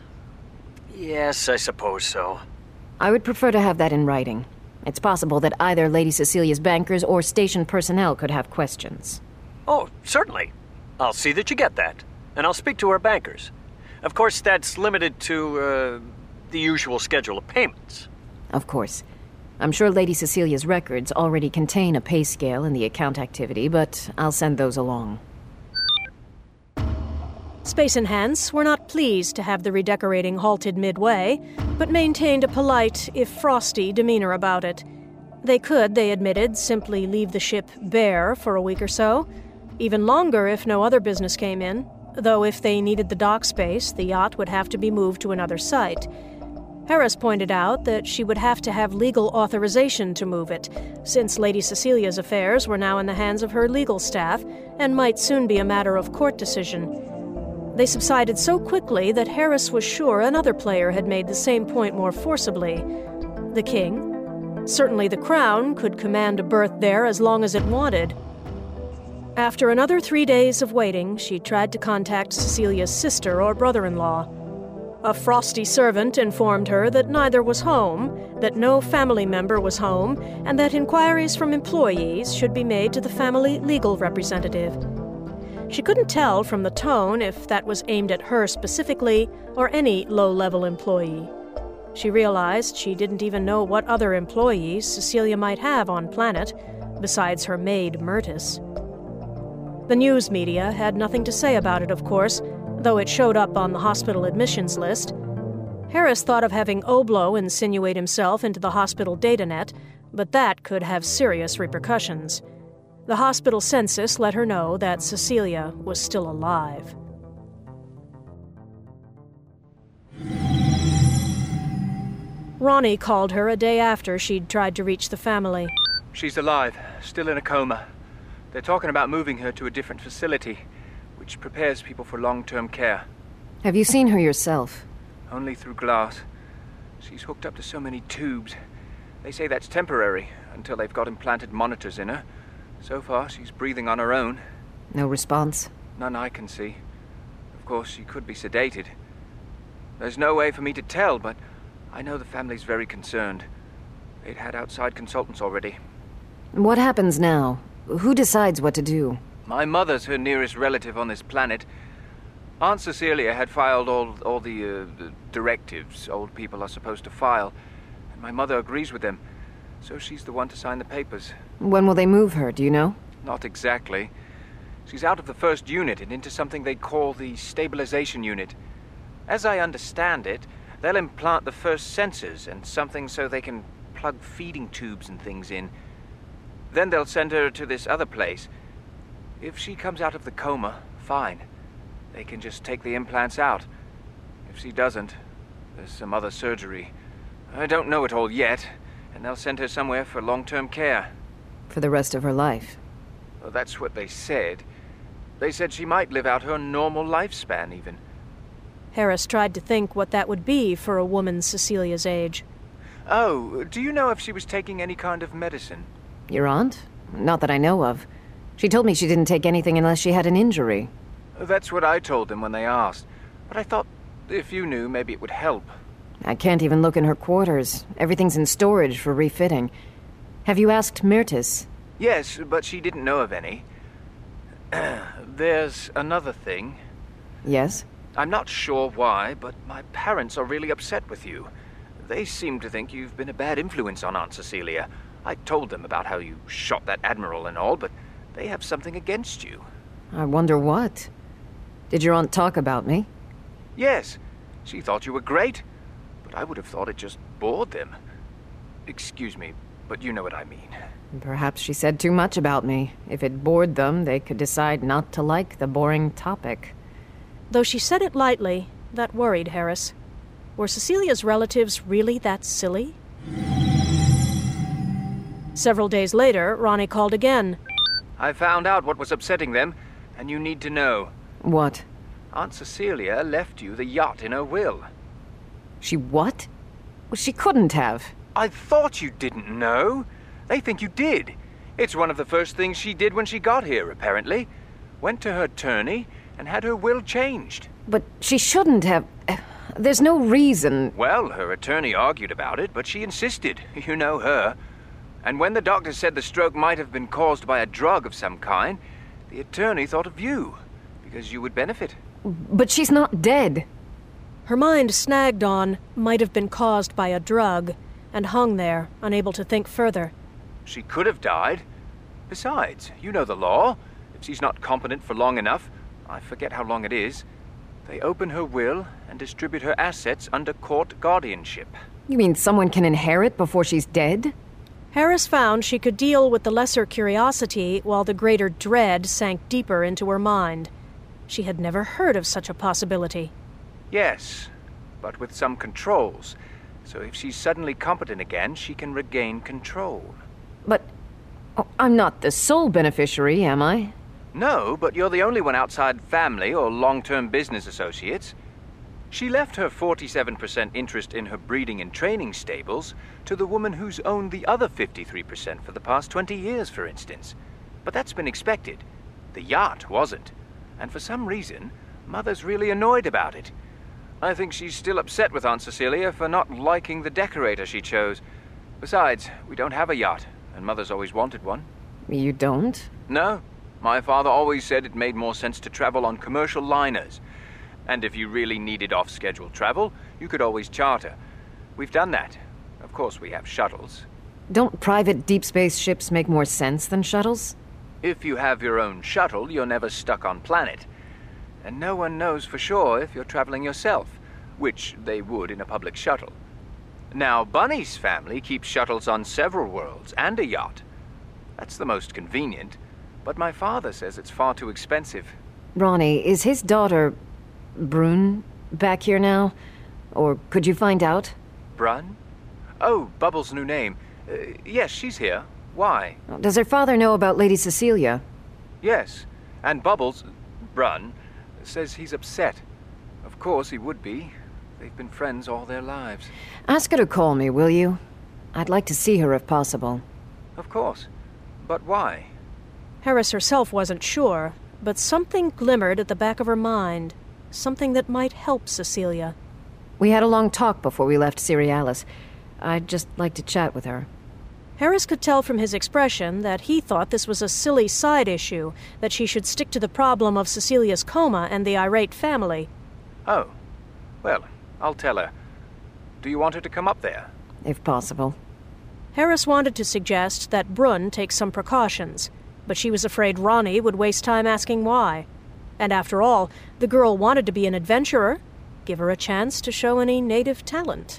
yes, I suppose so.
I would prefer to have that in writing. It's possible that either Lady Cecilia's bankers or station personnel could have questions.
Oh, certainly. I'll see that you get that. And I'll speak to her bankers. Of course, that's limited to, uh, the usual schedule of payments.
Of course. I'm sure Lady Cecilia's records already contain a pay scale in the account activity, but I'll send those along.
Space Enhance were not pleased to have the redecorating halted midway, but maintained a polite, if frosty, demeanor about it. They could, they admitted, simply leave the ship bare for a week or so, even longer if no other business came in, though if they needed the dock space, the yacht would have to be moved to another site. Harris pointed out that she would have to have legal authorization to move it, since Lady Cecilia's affairs were now in the hands of her legal staff and might soon be a matter of court decision. They subsided so quickly that Harris was sure another player had made the same point more forcibly. The king. Certainly the crown could command a berth there as long as it wanted. After another three days of waiting, she tried to contact Cecilia's sister or brother-in-law. A frosty servant informed her that neither was home, that no family member was home, and that inquiries from employees should be made to the family legal representative. She couldn't tell from the tone if that was aimed at her specifically or any low-level employee. She realized she didn't even know what other employees Cecilia might have on planet, besides her maid Myrtis. The news media had nothing to say about it, of course, though it showed up on the hospital admissions list. Harris thought of having Oblo insinuate himself into the hospital datanet, but that could have serious repercussions. The hospital census let her know that Cecilia was still alive. Ronnie called her a day after she'd tried to reach the family.
She's alive, still in a coma. They're talking about moving her to a different facility, which prepares people for long-term care.
Have you seen her yourself?
Only through glass. She's hooked up to so many tubes. They say that's temporary, until they've got implanted monitors in her. So far, she's breathing on her own.
No response?
None I can see. Of course, she could be sedated. There's no way for me to tell, but I know the family's very concerned. They'd had outside consultants already.
What happens now? Who decides what to do?
My mother's her nearest relative on this planet. Aunt Cecilia had filed all, all the, uh, the directives old people are supposed to file, and my mother agrees with them, so she's the one to sign the papers.
When will they move her, do you know?
Not exactly. She's out of the first unit and into something they call the stabilization unit. As I understand it, they'll implant the first sensors and something so they can plug feeding tubes and things in. Then they'll send her to this other place. If she comes out of the coma, fine. They can just take the implants out. If she doesn't, there's some other surgery. I don't know it all yet, and they'll send her somewhere for long-term care.
For the rest of her life?
Well, that's what they said. They said she might live out her normal lifespan, even.
Harris tried to think what that would be for a woman Cecilia's age.
Oh, do you know if she was taking any kind of medicine?
Your aunt? Not that I know of. She told me she didn't take anything unless she had an injury.
That's what I told them when they asked. But I thought, if you knew, maybe it would help.
I can't even look in her quarters. Everything's in storage for refitting. Have you asked Myrtis?
Yes, but she didn't know of any. There's another thing.
Yes?
I'm not sure why, but my parents are really upset with you. They seem to think you've been a bad influence on Aunt Cecilia. I told them about how you shot that admiral and all, but they have something against you.
I wonder what. Did your aunt talk about me?
Yes. She thought you were great, but I would have thought it just bored them. Excuse me, but you know what I mean.
Perhaps she said too much about me. If it bored them, they could decide not to like the boring topic.
Though she said it lightly, that worried Harris. Were Cecilia's relatives really that silly? Several days later, Ronnie called again.
I found out what was upsetting them, and you need to know.
What?
Aunt Cecilia left you the yacht in her will.
She what? Well, she couldn't have.
I thought you didn't know. They think you did. It's one of the first things she did when she got here, apparently. Went to her attorney and had her will changed.
But she shouldn't have... There's no reason...
Well, her attorney argued about it, but she insisted. You know her. And when the doctor said the stroke might have been caused by a drug of some kind, the attorney thought of you, because you would benefit.
But she's not dead.
Her mind snagged on might have been caused by a drug, and hung there, unable to think further.
She could have died. Besides, you know the law. If she's not competent for long enough, I forget how long it is, they open her will and distribute her assets under court guardianship.
You mean someone can inherit before she's dead?
Harris found she could deal with the lesser curiosity while the greater dread sank deeper into her mind. She had never heard of such a possibility.
Yes, but with some controls. So if she's suddenly competent again, she can regain control.
But oh, I'm not the sole beneficiary, am I?
No, but you're the only one outside family or long-term business associates. She left her forty-seven percent interest in her breeding and training stables to the woman who's owned the other fifty-three percent for the past twenty years, for instance. But that's been expected. The yacht wasn't. And for some reason, Mother's really annoyed about it. I think she's still upset with Aunt Cecilia for not liking the decorator she chose. Besides, we don't have a yacht, and Mother's always wanted one.
You don't?
No. My father always said it made more sense to travel on commercial liners. And if you really needed off-schedule travel, you could always charter. We've done that. Of course, we have shuttles.
Don't private deep space ships make more sense than shuttles?
If you have your own shuttle, you're never stuck on planet. And no one knows for sure if you're traveling yourself, which they would in a public shuttle. Now, Bunny's family keeps shuttles on several worlds and a yacht. That's the most convenient. But my father says it's far too expensive.
Ronnie, is his daughter, Brune, back here now? Or could you find out?
Brun? Oh, Bubbles' new name. Uh, yes, she's here. Why?
Does her father know about Lady Cecilia?
Yes. And Bubbles, Brun, says he's upset. Of course he would be. They've been friends all their lives.
Ask her to call me, will you? I'd like to see her if possible.
Of course. But why?
Harris herself wasn't sure, but something glimmered at the back of her mind. Something that might help Cecilia.
We had a long talk before we left Cerealis. I'd just like to chat with her.
Harris could tell from his expression that he thought this was a silly side issue, that she should stick to the problem of Cecilia's coma and the irate family.
Oh. Well, I'll tell her. Do you want her to come up there?
If possible.
Harris wanted to suggest that Brunn take some precautions, but she was afraid Ronnie would waste time asking why. And after all, the girl wanted to be an adventurer. Give her a chance to show any native talent.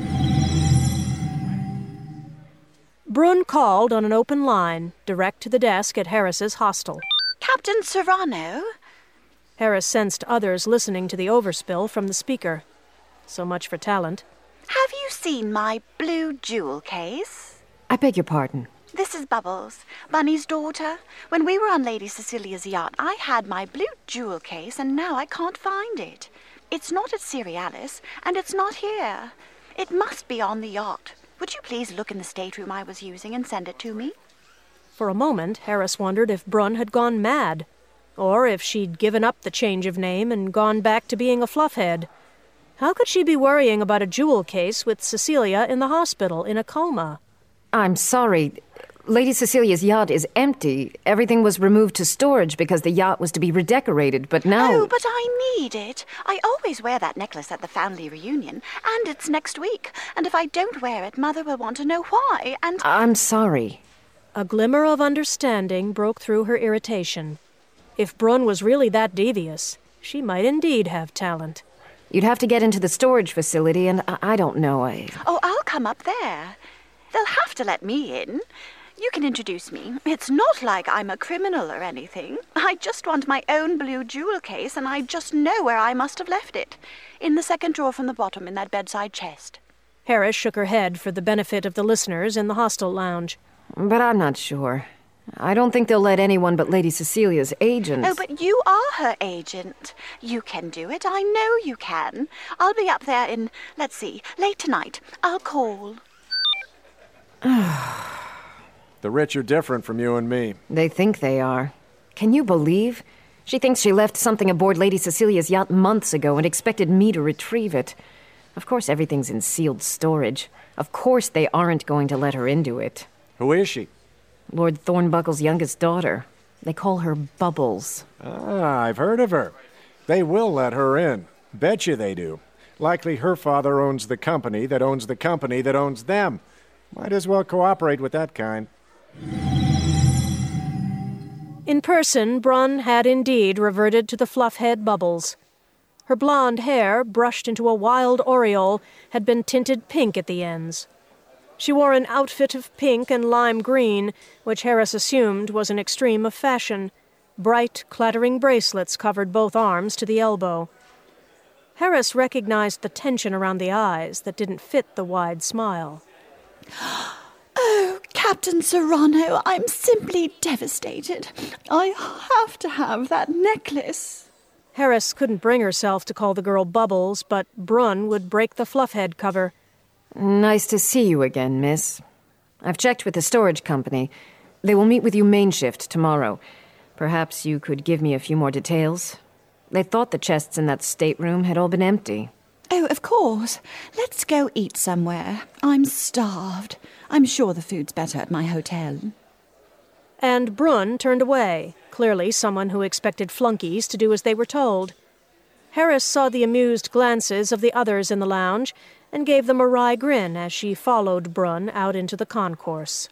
Brunn called on an open line, direct to the desk at Harris's hostel.
Captain Serrano?
Harris sensed others listening to the overspill from the speaker. So much for talent.
Have you seen my blue jewel case?
I beg your pardon.
This is Bubbles, Bunny's daughter. When we were on Lady Cecilia's yacht, I had my blue jewel case, and now I can't find it. It's not at Cerealis, and it's not here. It must be on the yacht. Would you please look in the stateroom I was using and send it to me?
For a moment, Harris wondered if Brunn had gone mad, or if she'd given up the change of name and gone back to being a fluffhead. How could she be worrying about a jewel case with Cecilia in the hospital in a coma?
I'm sorry. Lady Cecilia's yacht is empty. Everything was removed to storage because the yacht was to be redecorated, but now...
Oh, but I need it. I always wear that necklace at the family reunion, and it's next week. And if I don't wear it, Mother will want to know why, and...
I'm sorry.
A glimmer of understanding broke through her irritation. If Brunn was really that devious, she might indeed have talent.
You'd have to get into the storage facility, and I, I don't know, I...
Oh, I'll come up there. They'll have to let me in. You can introduce me. It's not like I'm a criminal or anything. I just want my own blue jewel case, and I just know where I must have left it. In the second drawer from the bottom in that bedside chest.
Harris shook her head for the benefit of the listeners in the hostel lounge.
But I'm not sure. I don't think they'll let anyone but Lady Cecilia's agent.
Oh, but you are her agent. You can do it. I know you can. I'll be up there in, let's see, late tonight. I'll call.
The rich are different from you and me.
They think they are. Can you believe? She thinks she left something aboard Lady Cecilia's yacht months ago and expected me to retrieve it. Of course everything's in sealed storage. Of course they aren't going to let her into it.
Who is she?
Lord Thornbuckle's youngest daughter. They call her Bubbles.
Ah, I've heard of her. They will let her in. Betcha they do. Likely her father owns the company that owns the company that owns them. Might as well cooperate with that kind.
In person, Brunn had indeed reverted to the fluffhead Bubbles. Her blonde hair, brushed into a wild aureole, had been tinted pink at the ends. She wore an outfit of pink and lime green, which Harris assumed was an extreme of fashion. Bright, clattering bracelets covered both arms to the elbow. Harris recognized the tension around the eyes that didn't fit the wide smile.
Oh, Captain Serrano, I'm simply devastated. I have to have that necklace.
Harris couldn't bring herself to call the girl Bubbles, but Brunn would break the fluffhead cover.
Nice to see you again, miss. I've checked with the storage company. They will meet with you main shift tomorrow. Perhaps you could give me a few more details. They thought the chests in that stateroom had all been empty.
Oh, of course. Let's go eat somewhere. I'm starved. I'm sure the food's better at my hotel.
And Brunn turned away, clearly someone who expected flunkies to do as they were told. Harris saw the amused glances of the others in the lounge and gave them a wry grin as she followed Brunn out into the concourse.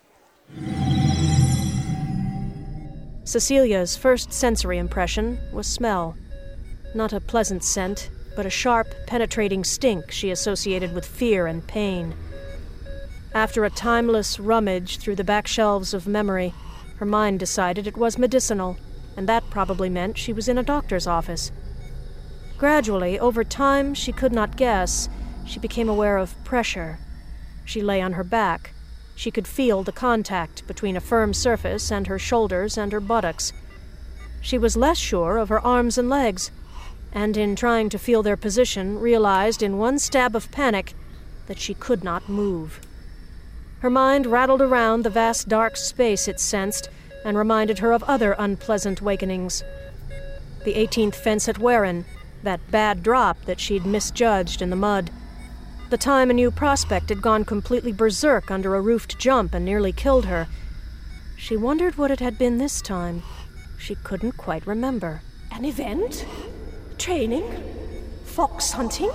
Cecilia's first sensory impression was smell. Not a pleasant scent, but a sharp, penetrating stink she associated with fear and pain. After a timeless rummage through the back shelves of memory, her mind decided it was medicinal, and that probably meant she was in a doctor's office. Gradually, over time, she could not guess, she became aware of pressure. She lay on her back. She could feel the contact between a firm surface and her shoulders and her buttocks. She was less sure of her arms and legs. and in trying to feel their position, realized in one stab of panic that she could not move. Her mind rattled around the vast dark space it sensed and reminded her of other unpleasant wakenings. The eighteenth fence at Warren, that bad drop that she'd misjudged in the mud. The time a new prospect had gone completely berserk under a roofed jump and nearly killed her. She wondered what it had been this time. She couldn't quite remember.
An event? Training? Fox hunting?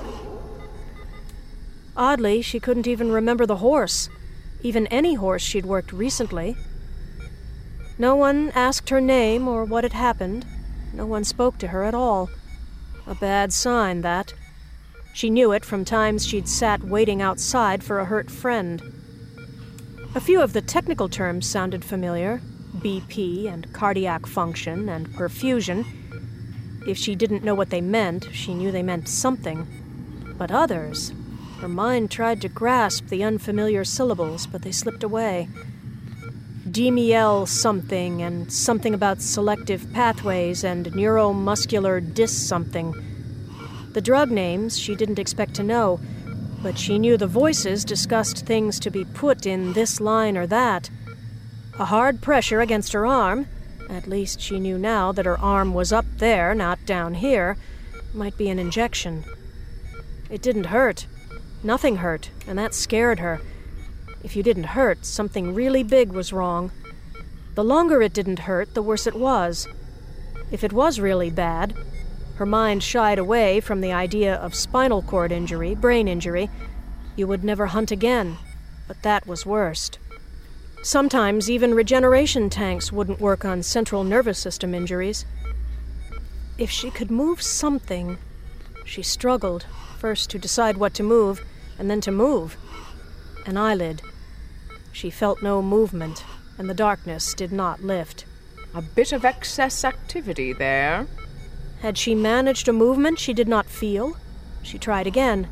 Oddly, she couldn't even remember the horse, even any horse she'd worked recently. No one asked her name or what had happened. No one spoke to her at all. A bad sign, that. She knew it from times she'd sat waiting outside for a hurt friend. A few of the technical terms sounded familiar. B P and cardiac function and perfusion. If she didn't know what they meant, she knew they meant something. But others... Her mind tried to grasp the unfamiliar syllables, but they slipped away. D M L something, and something about selective pathways and neuromuscular dis-something. The drug names she didn't expect to know, but she knew the voices discussed things to be put in this line or that. A hard pressure against her arm, at least she knew now that her arm was up there, not down here, might be an injection. It didn't hurt. Nothing hurt, and that scared her. If you didn't hurt, something really big was wrong. The longer it didn't hurt, the worse it was. If it was really bad, her mind shied away from the idea of spinal cord injury, brain injury. You would never hunt again, but that was worst. Sometimes even regeneration tanks wouldn't work on central nervous system injuries. If she could move something... She struggled, first to decide what to move, and then to move. An eyelid. She felt no movement, and the darkness did not lift.
A bit of excess activity there.
Had she managed a movement she did not feel? She tried again.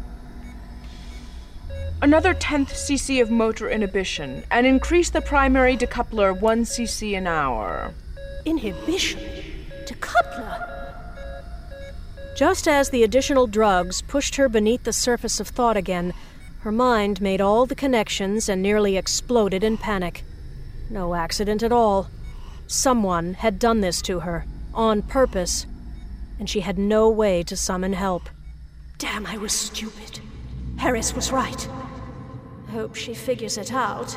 Another tenth cc of motor inhibition, and increase the primary decoupler one cc an hour.
Inhibition? Decoupler?
Just as the additional drugs pushed her beneath the surface of thought again, her mind made all the connections and nearly exploded in panic. No accident at all. Someone had done this to her, on purpose, and she had no way to summon help.
Damn, I was stupid. Harris was right. Hope she figures it out.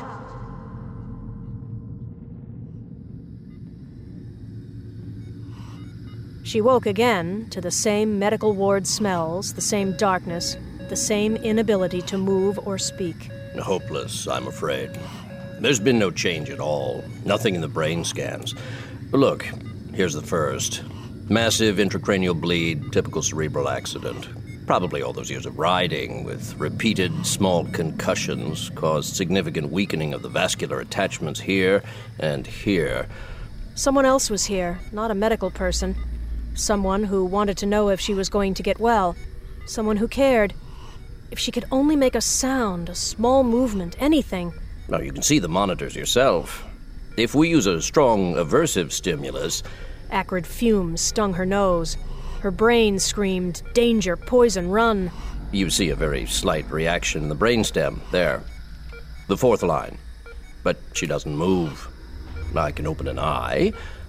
She woke again to the same medical ward smells, the same darkness, the same inability to move or speak.
Hopeless, I'm afraid. There's been no change at all. Nothing in the brain scans. But look, here's the first. Massive intracranial bleed, typical cerebral accident. Probably all those years of riding, with repeated small concussions, caused significant weakening of the vascular attachments here and here.
Someone else was here, not a medical person. Someone who wanted to know if she was going to get well. Someone who cared. If she could only make a sound, a small movement, anything.
Now, you can see the monitors yourself. If we use a strong aversive stimulus...
Acrid fumes stung her nose. Her brain screamed, danger, poison, run.
You see a very slight reaction in the brainstem, there. The fourth line. But she doesn't move. I can open an eye...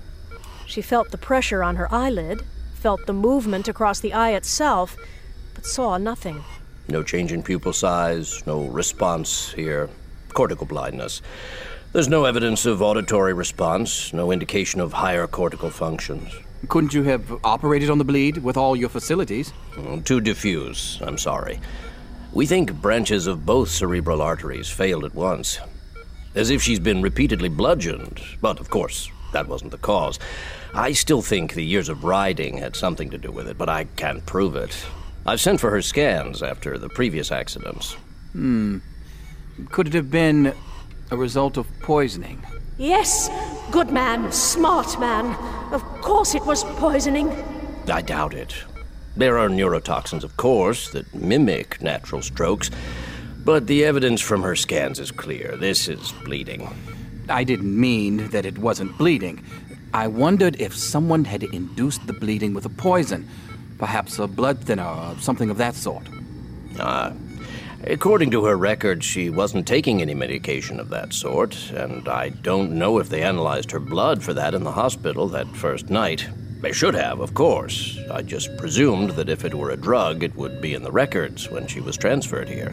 She felt the pressure on her eyelid, felt the movement across the eye itself, but saw nothing.
No change in pupil size, no response here. Cortical blindness. There's no evidence of auditory response, no indication of higher cortical functions.
Couldn't you have operated on the bleed with all your facilities?
Oh, too diffuse, I'm sorry. We think branches of both cerebral arteries failed at once. As if she's been repeatedly bludgeoned, but of course... that wasn't the cause. I still think the years of riding had something to do with it, but I can't prove it. I've sent for her scans after the previous accidents.
Hmm. Could it have been a result of poisoning?
Yes. Good man. Smart man. Of course it was poisoning.
I doubt it. There are neurotoxins, of course, that mimic natural strokes, but the evidence from her scans is clear. This is bleeding.
I didn't mean that it wasn't bleeding. I wondered if someone had induced the bleeding with a poison. Perhaps a blood thinner or something of that sort.
Ah. According to her record, she wasn't taking any medication of that sort, and I don't know if they analyzed her blood for that in the hospital that first night. They should have, of course. I just presumed that if it were a drug, it would be in the records when she was transferred here.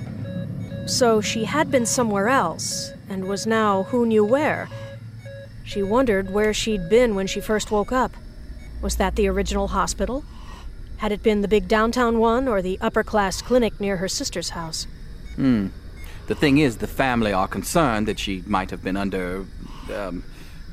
So she had been somewhere else, and was now who knew where. She wondered where she'd been when she first woke up. Was that the original hospital? Had it been the big downtown one, or the upper-class clinic near her sister's house?
Hmm. The thing is, the family are concerned that she might have been under, um,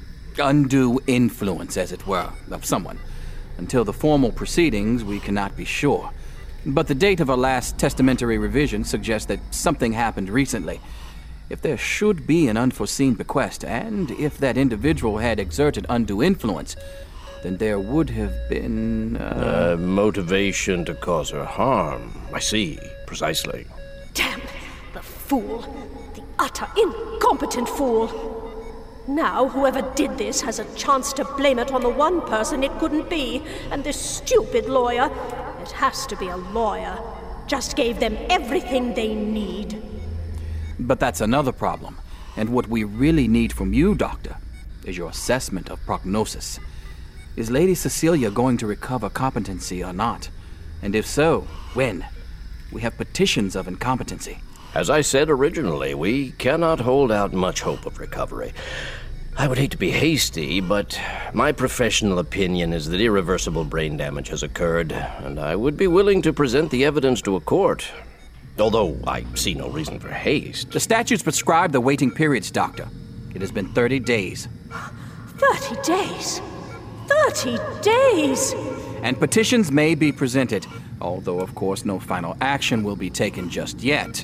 undue influence, as it were, of someone. Until the formal proceedings, we cannot be sure. But the date of her last testamentary revision suggests that something happened recently. If there should be an unforeseen bequest, and if that individual had exerted undue influence, then there would have been... Uh...
Uh, motivation to cause her harm. I see, precisely.
Damn, the fool. The utter, incompetent fool. Now, whoever did this has a chance to blame it on the one person it couldn't be, and this stupid lawyer, it has to be a lawyer, just gave them everything they need.
But that's another problem. And what we really need from you, Doctor, is your assessment of prognosis. Is Lady Cecilia going to recover competency or not? And if so, when? We have petitions of incompetency.
As I said originally, we cannot hold out much hope of recovery. I would hate to be hasty, but my professional opinion is that irreversible brain damage has occurred, and I would be willing to present the evidence to a court. Although I see no reason for haste.
The statutes prescribe the waiting periods, Doctor. It has been thirty days.
Thirty days? Thirty days!
And petitions may be presented, although, of course, no final action will be taken just yet.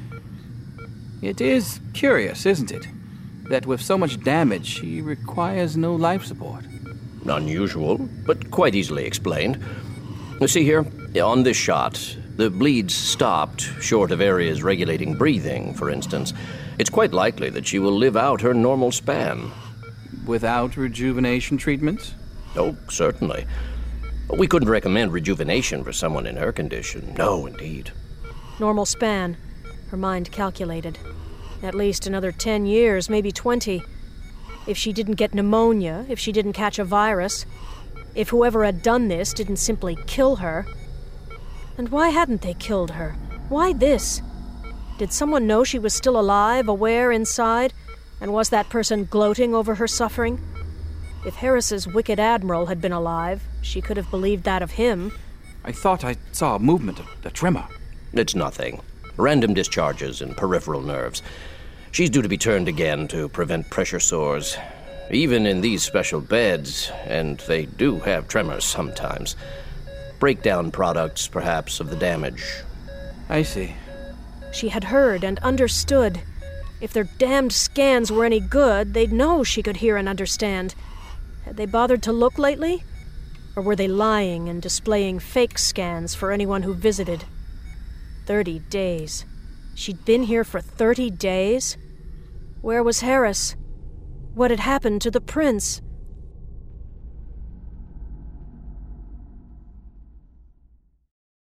It is curious, isn't it, that with so much damage, she requires no life support.
Unusual, but quite easily explained. See here, on this shot, the bleeds stopped, short of areas regulating breathing, for instance. It's quite likely that she will live out her normal span.
Without rejuvenation treatments?
Oh, certainly. We couldn't recommend rejuvenation for someone in her condition. No, indeed.
Normal span. Her mind calculated. At least another ten years, maybe twenty. If she didn't get pneumonia, if she didn't catch a virus, if whoever had done this didn't simply kill her. And why hadn't they killed her? Why this? Did someone know she was still alive, aware inside? And was that person gloating over her suffering? If Harris's wicked admiral had been alive, she could have believed that of him.
I thought I saw a movement, a, a tremor.
It's nothing. Random discharges in peripheral nerves. She's due to be turned again to prevent pressure sores. Even in these special beds, and they do have tremors sometimes. Breakdown products, perhaps, of the damage.
I see.
She had heard and understood. If their damned scans were any good, they'd know she could hear and understand. Had they bothered to look lately? Or were they lying and displaying fake scans for anyone who visited? Thirty days. She'd been here for thirty days? Where was Harris? What had happened to the prince?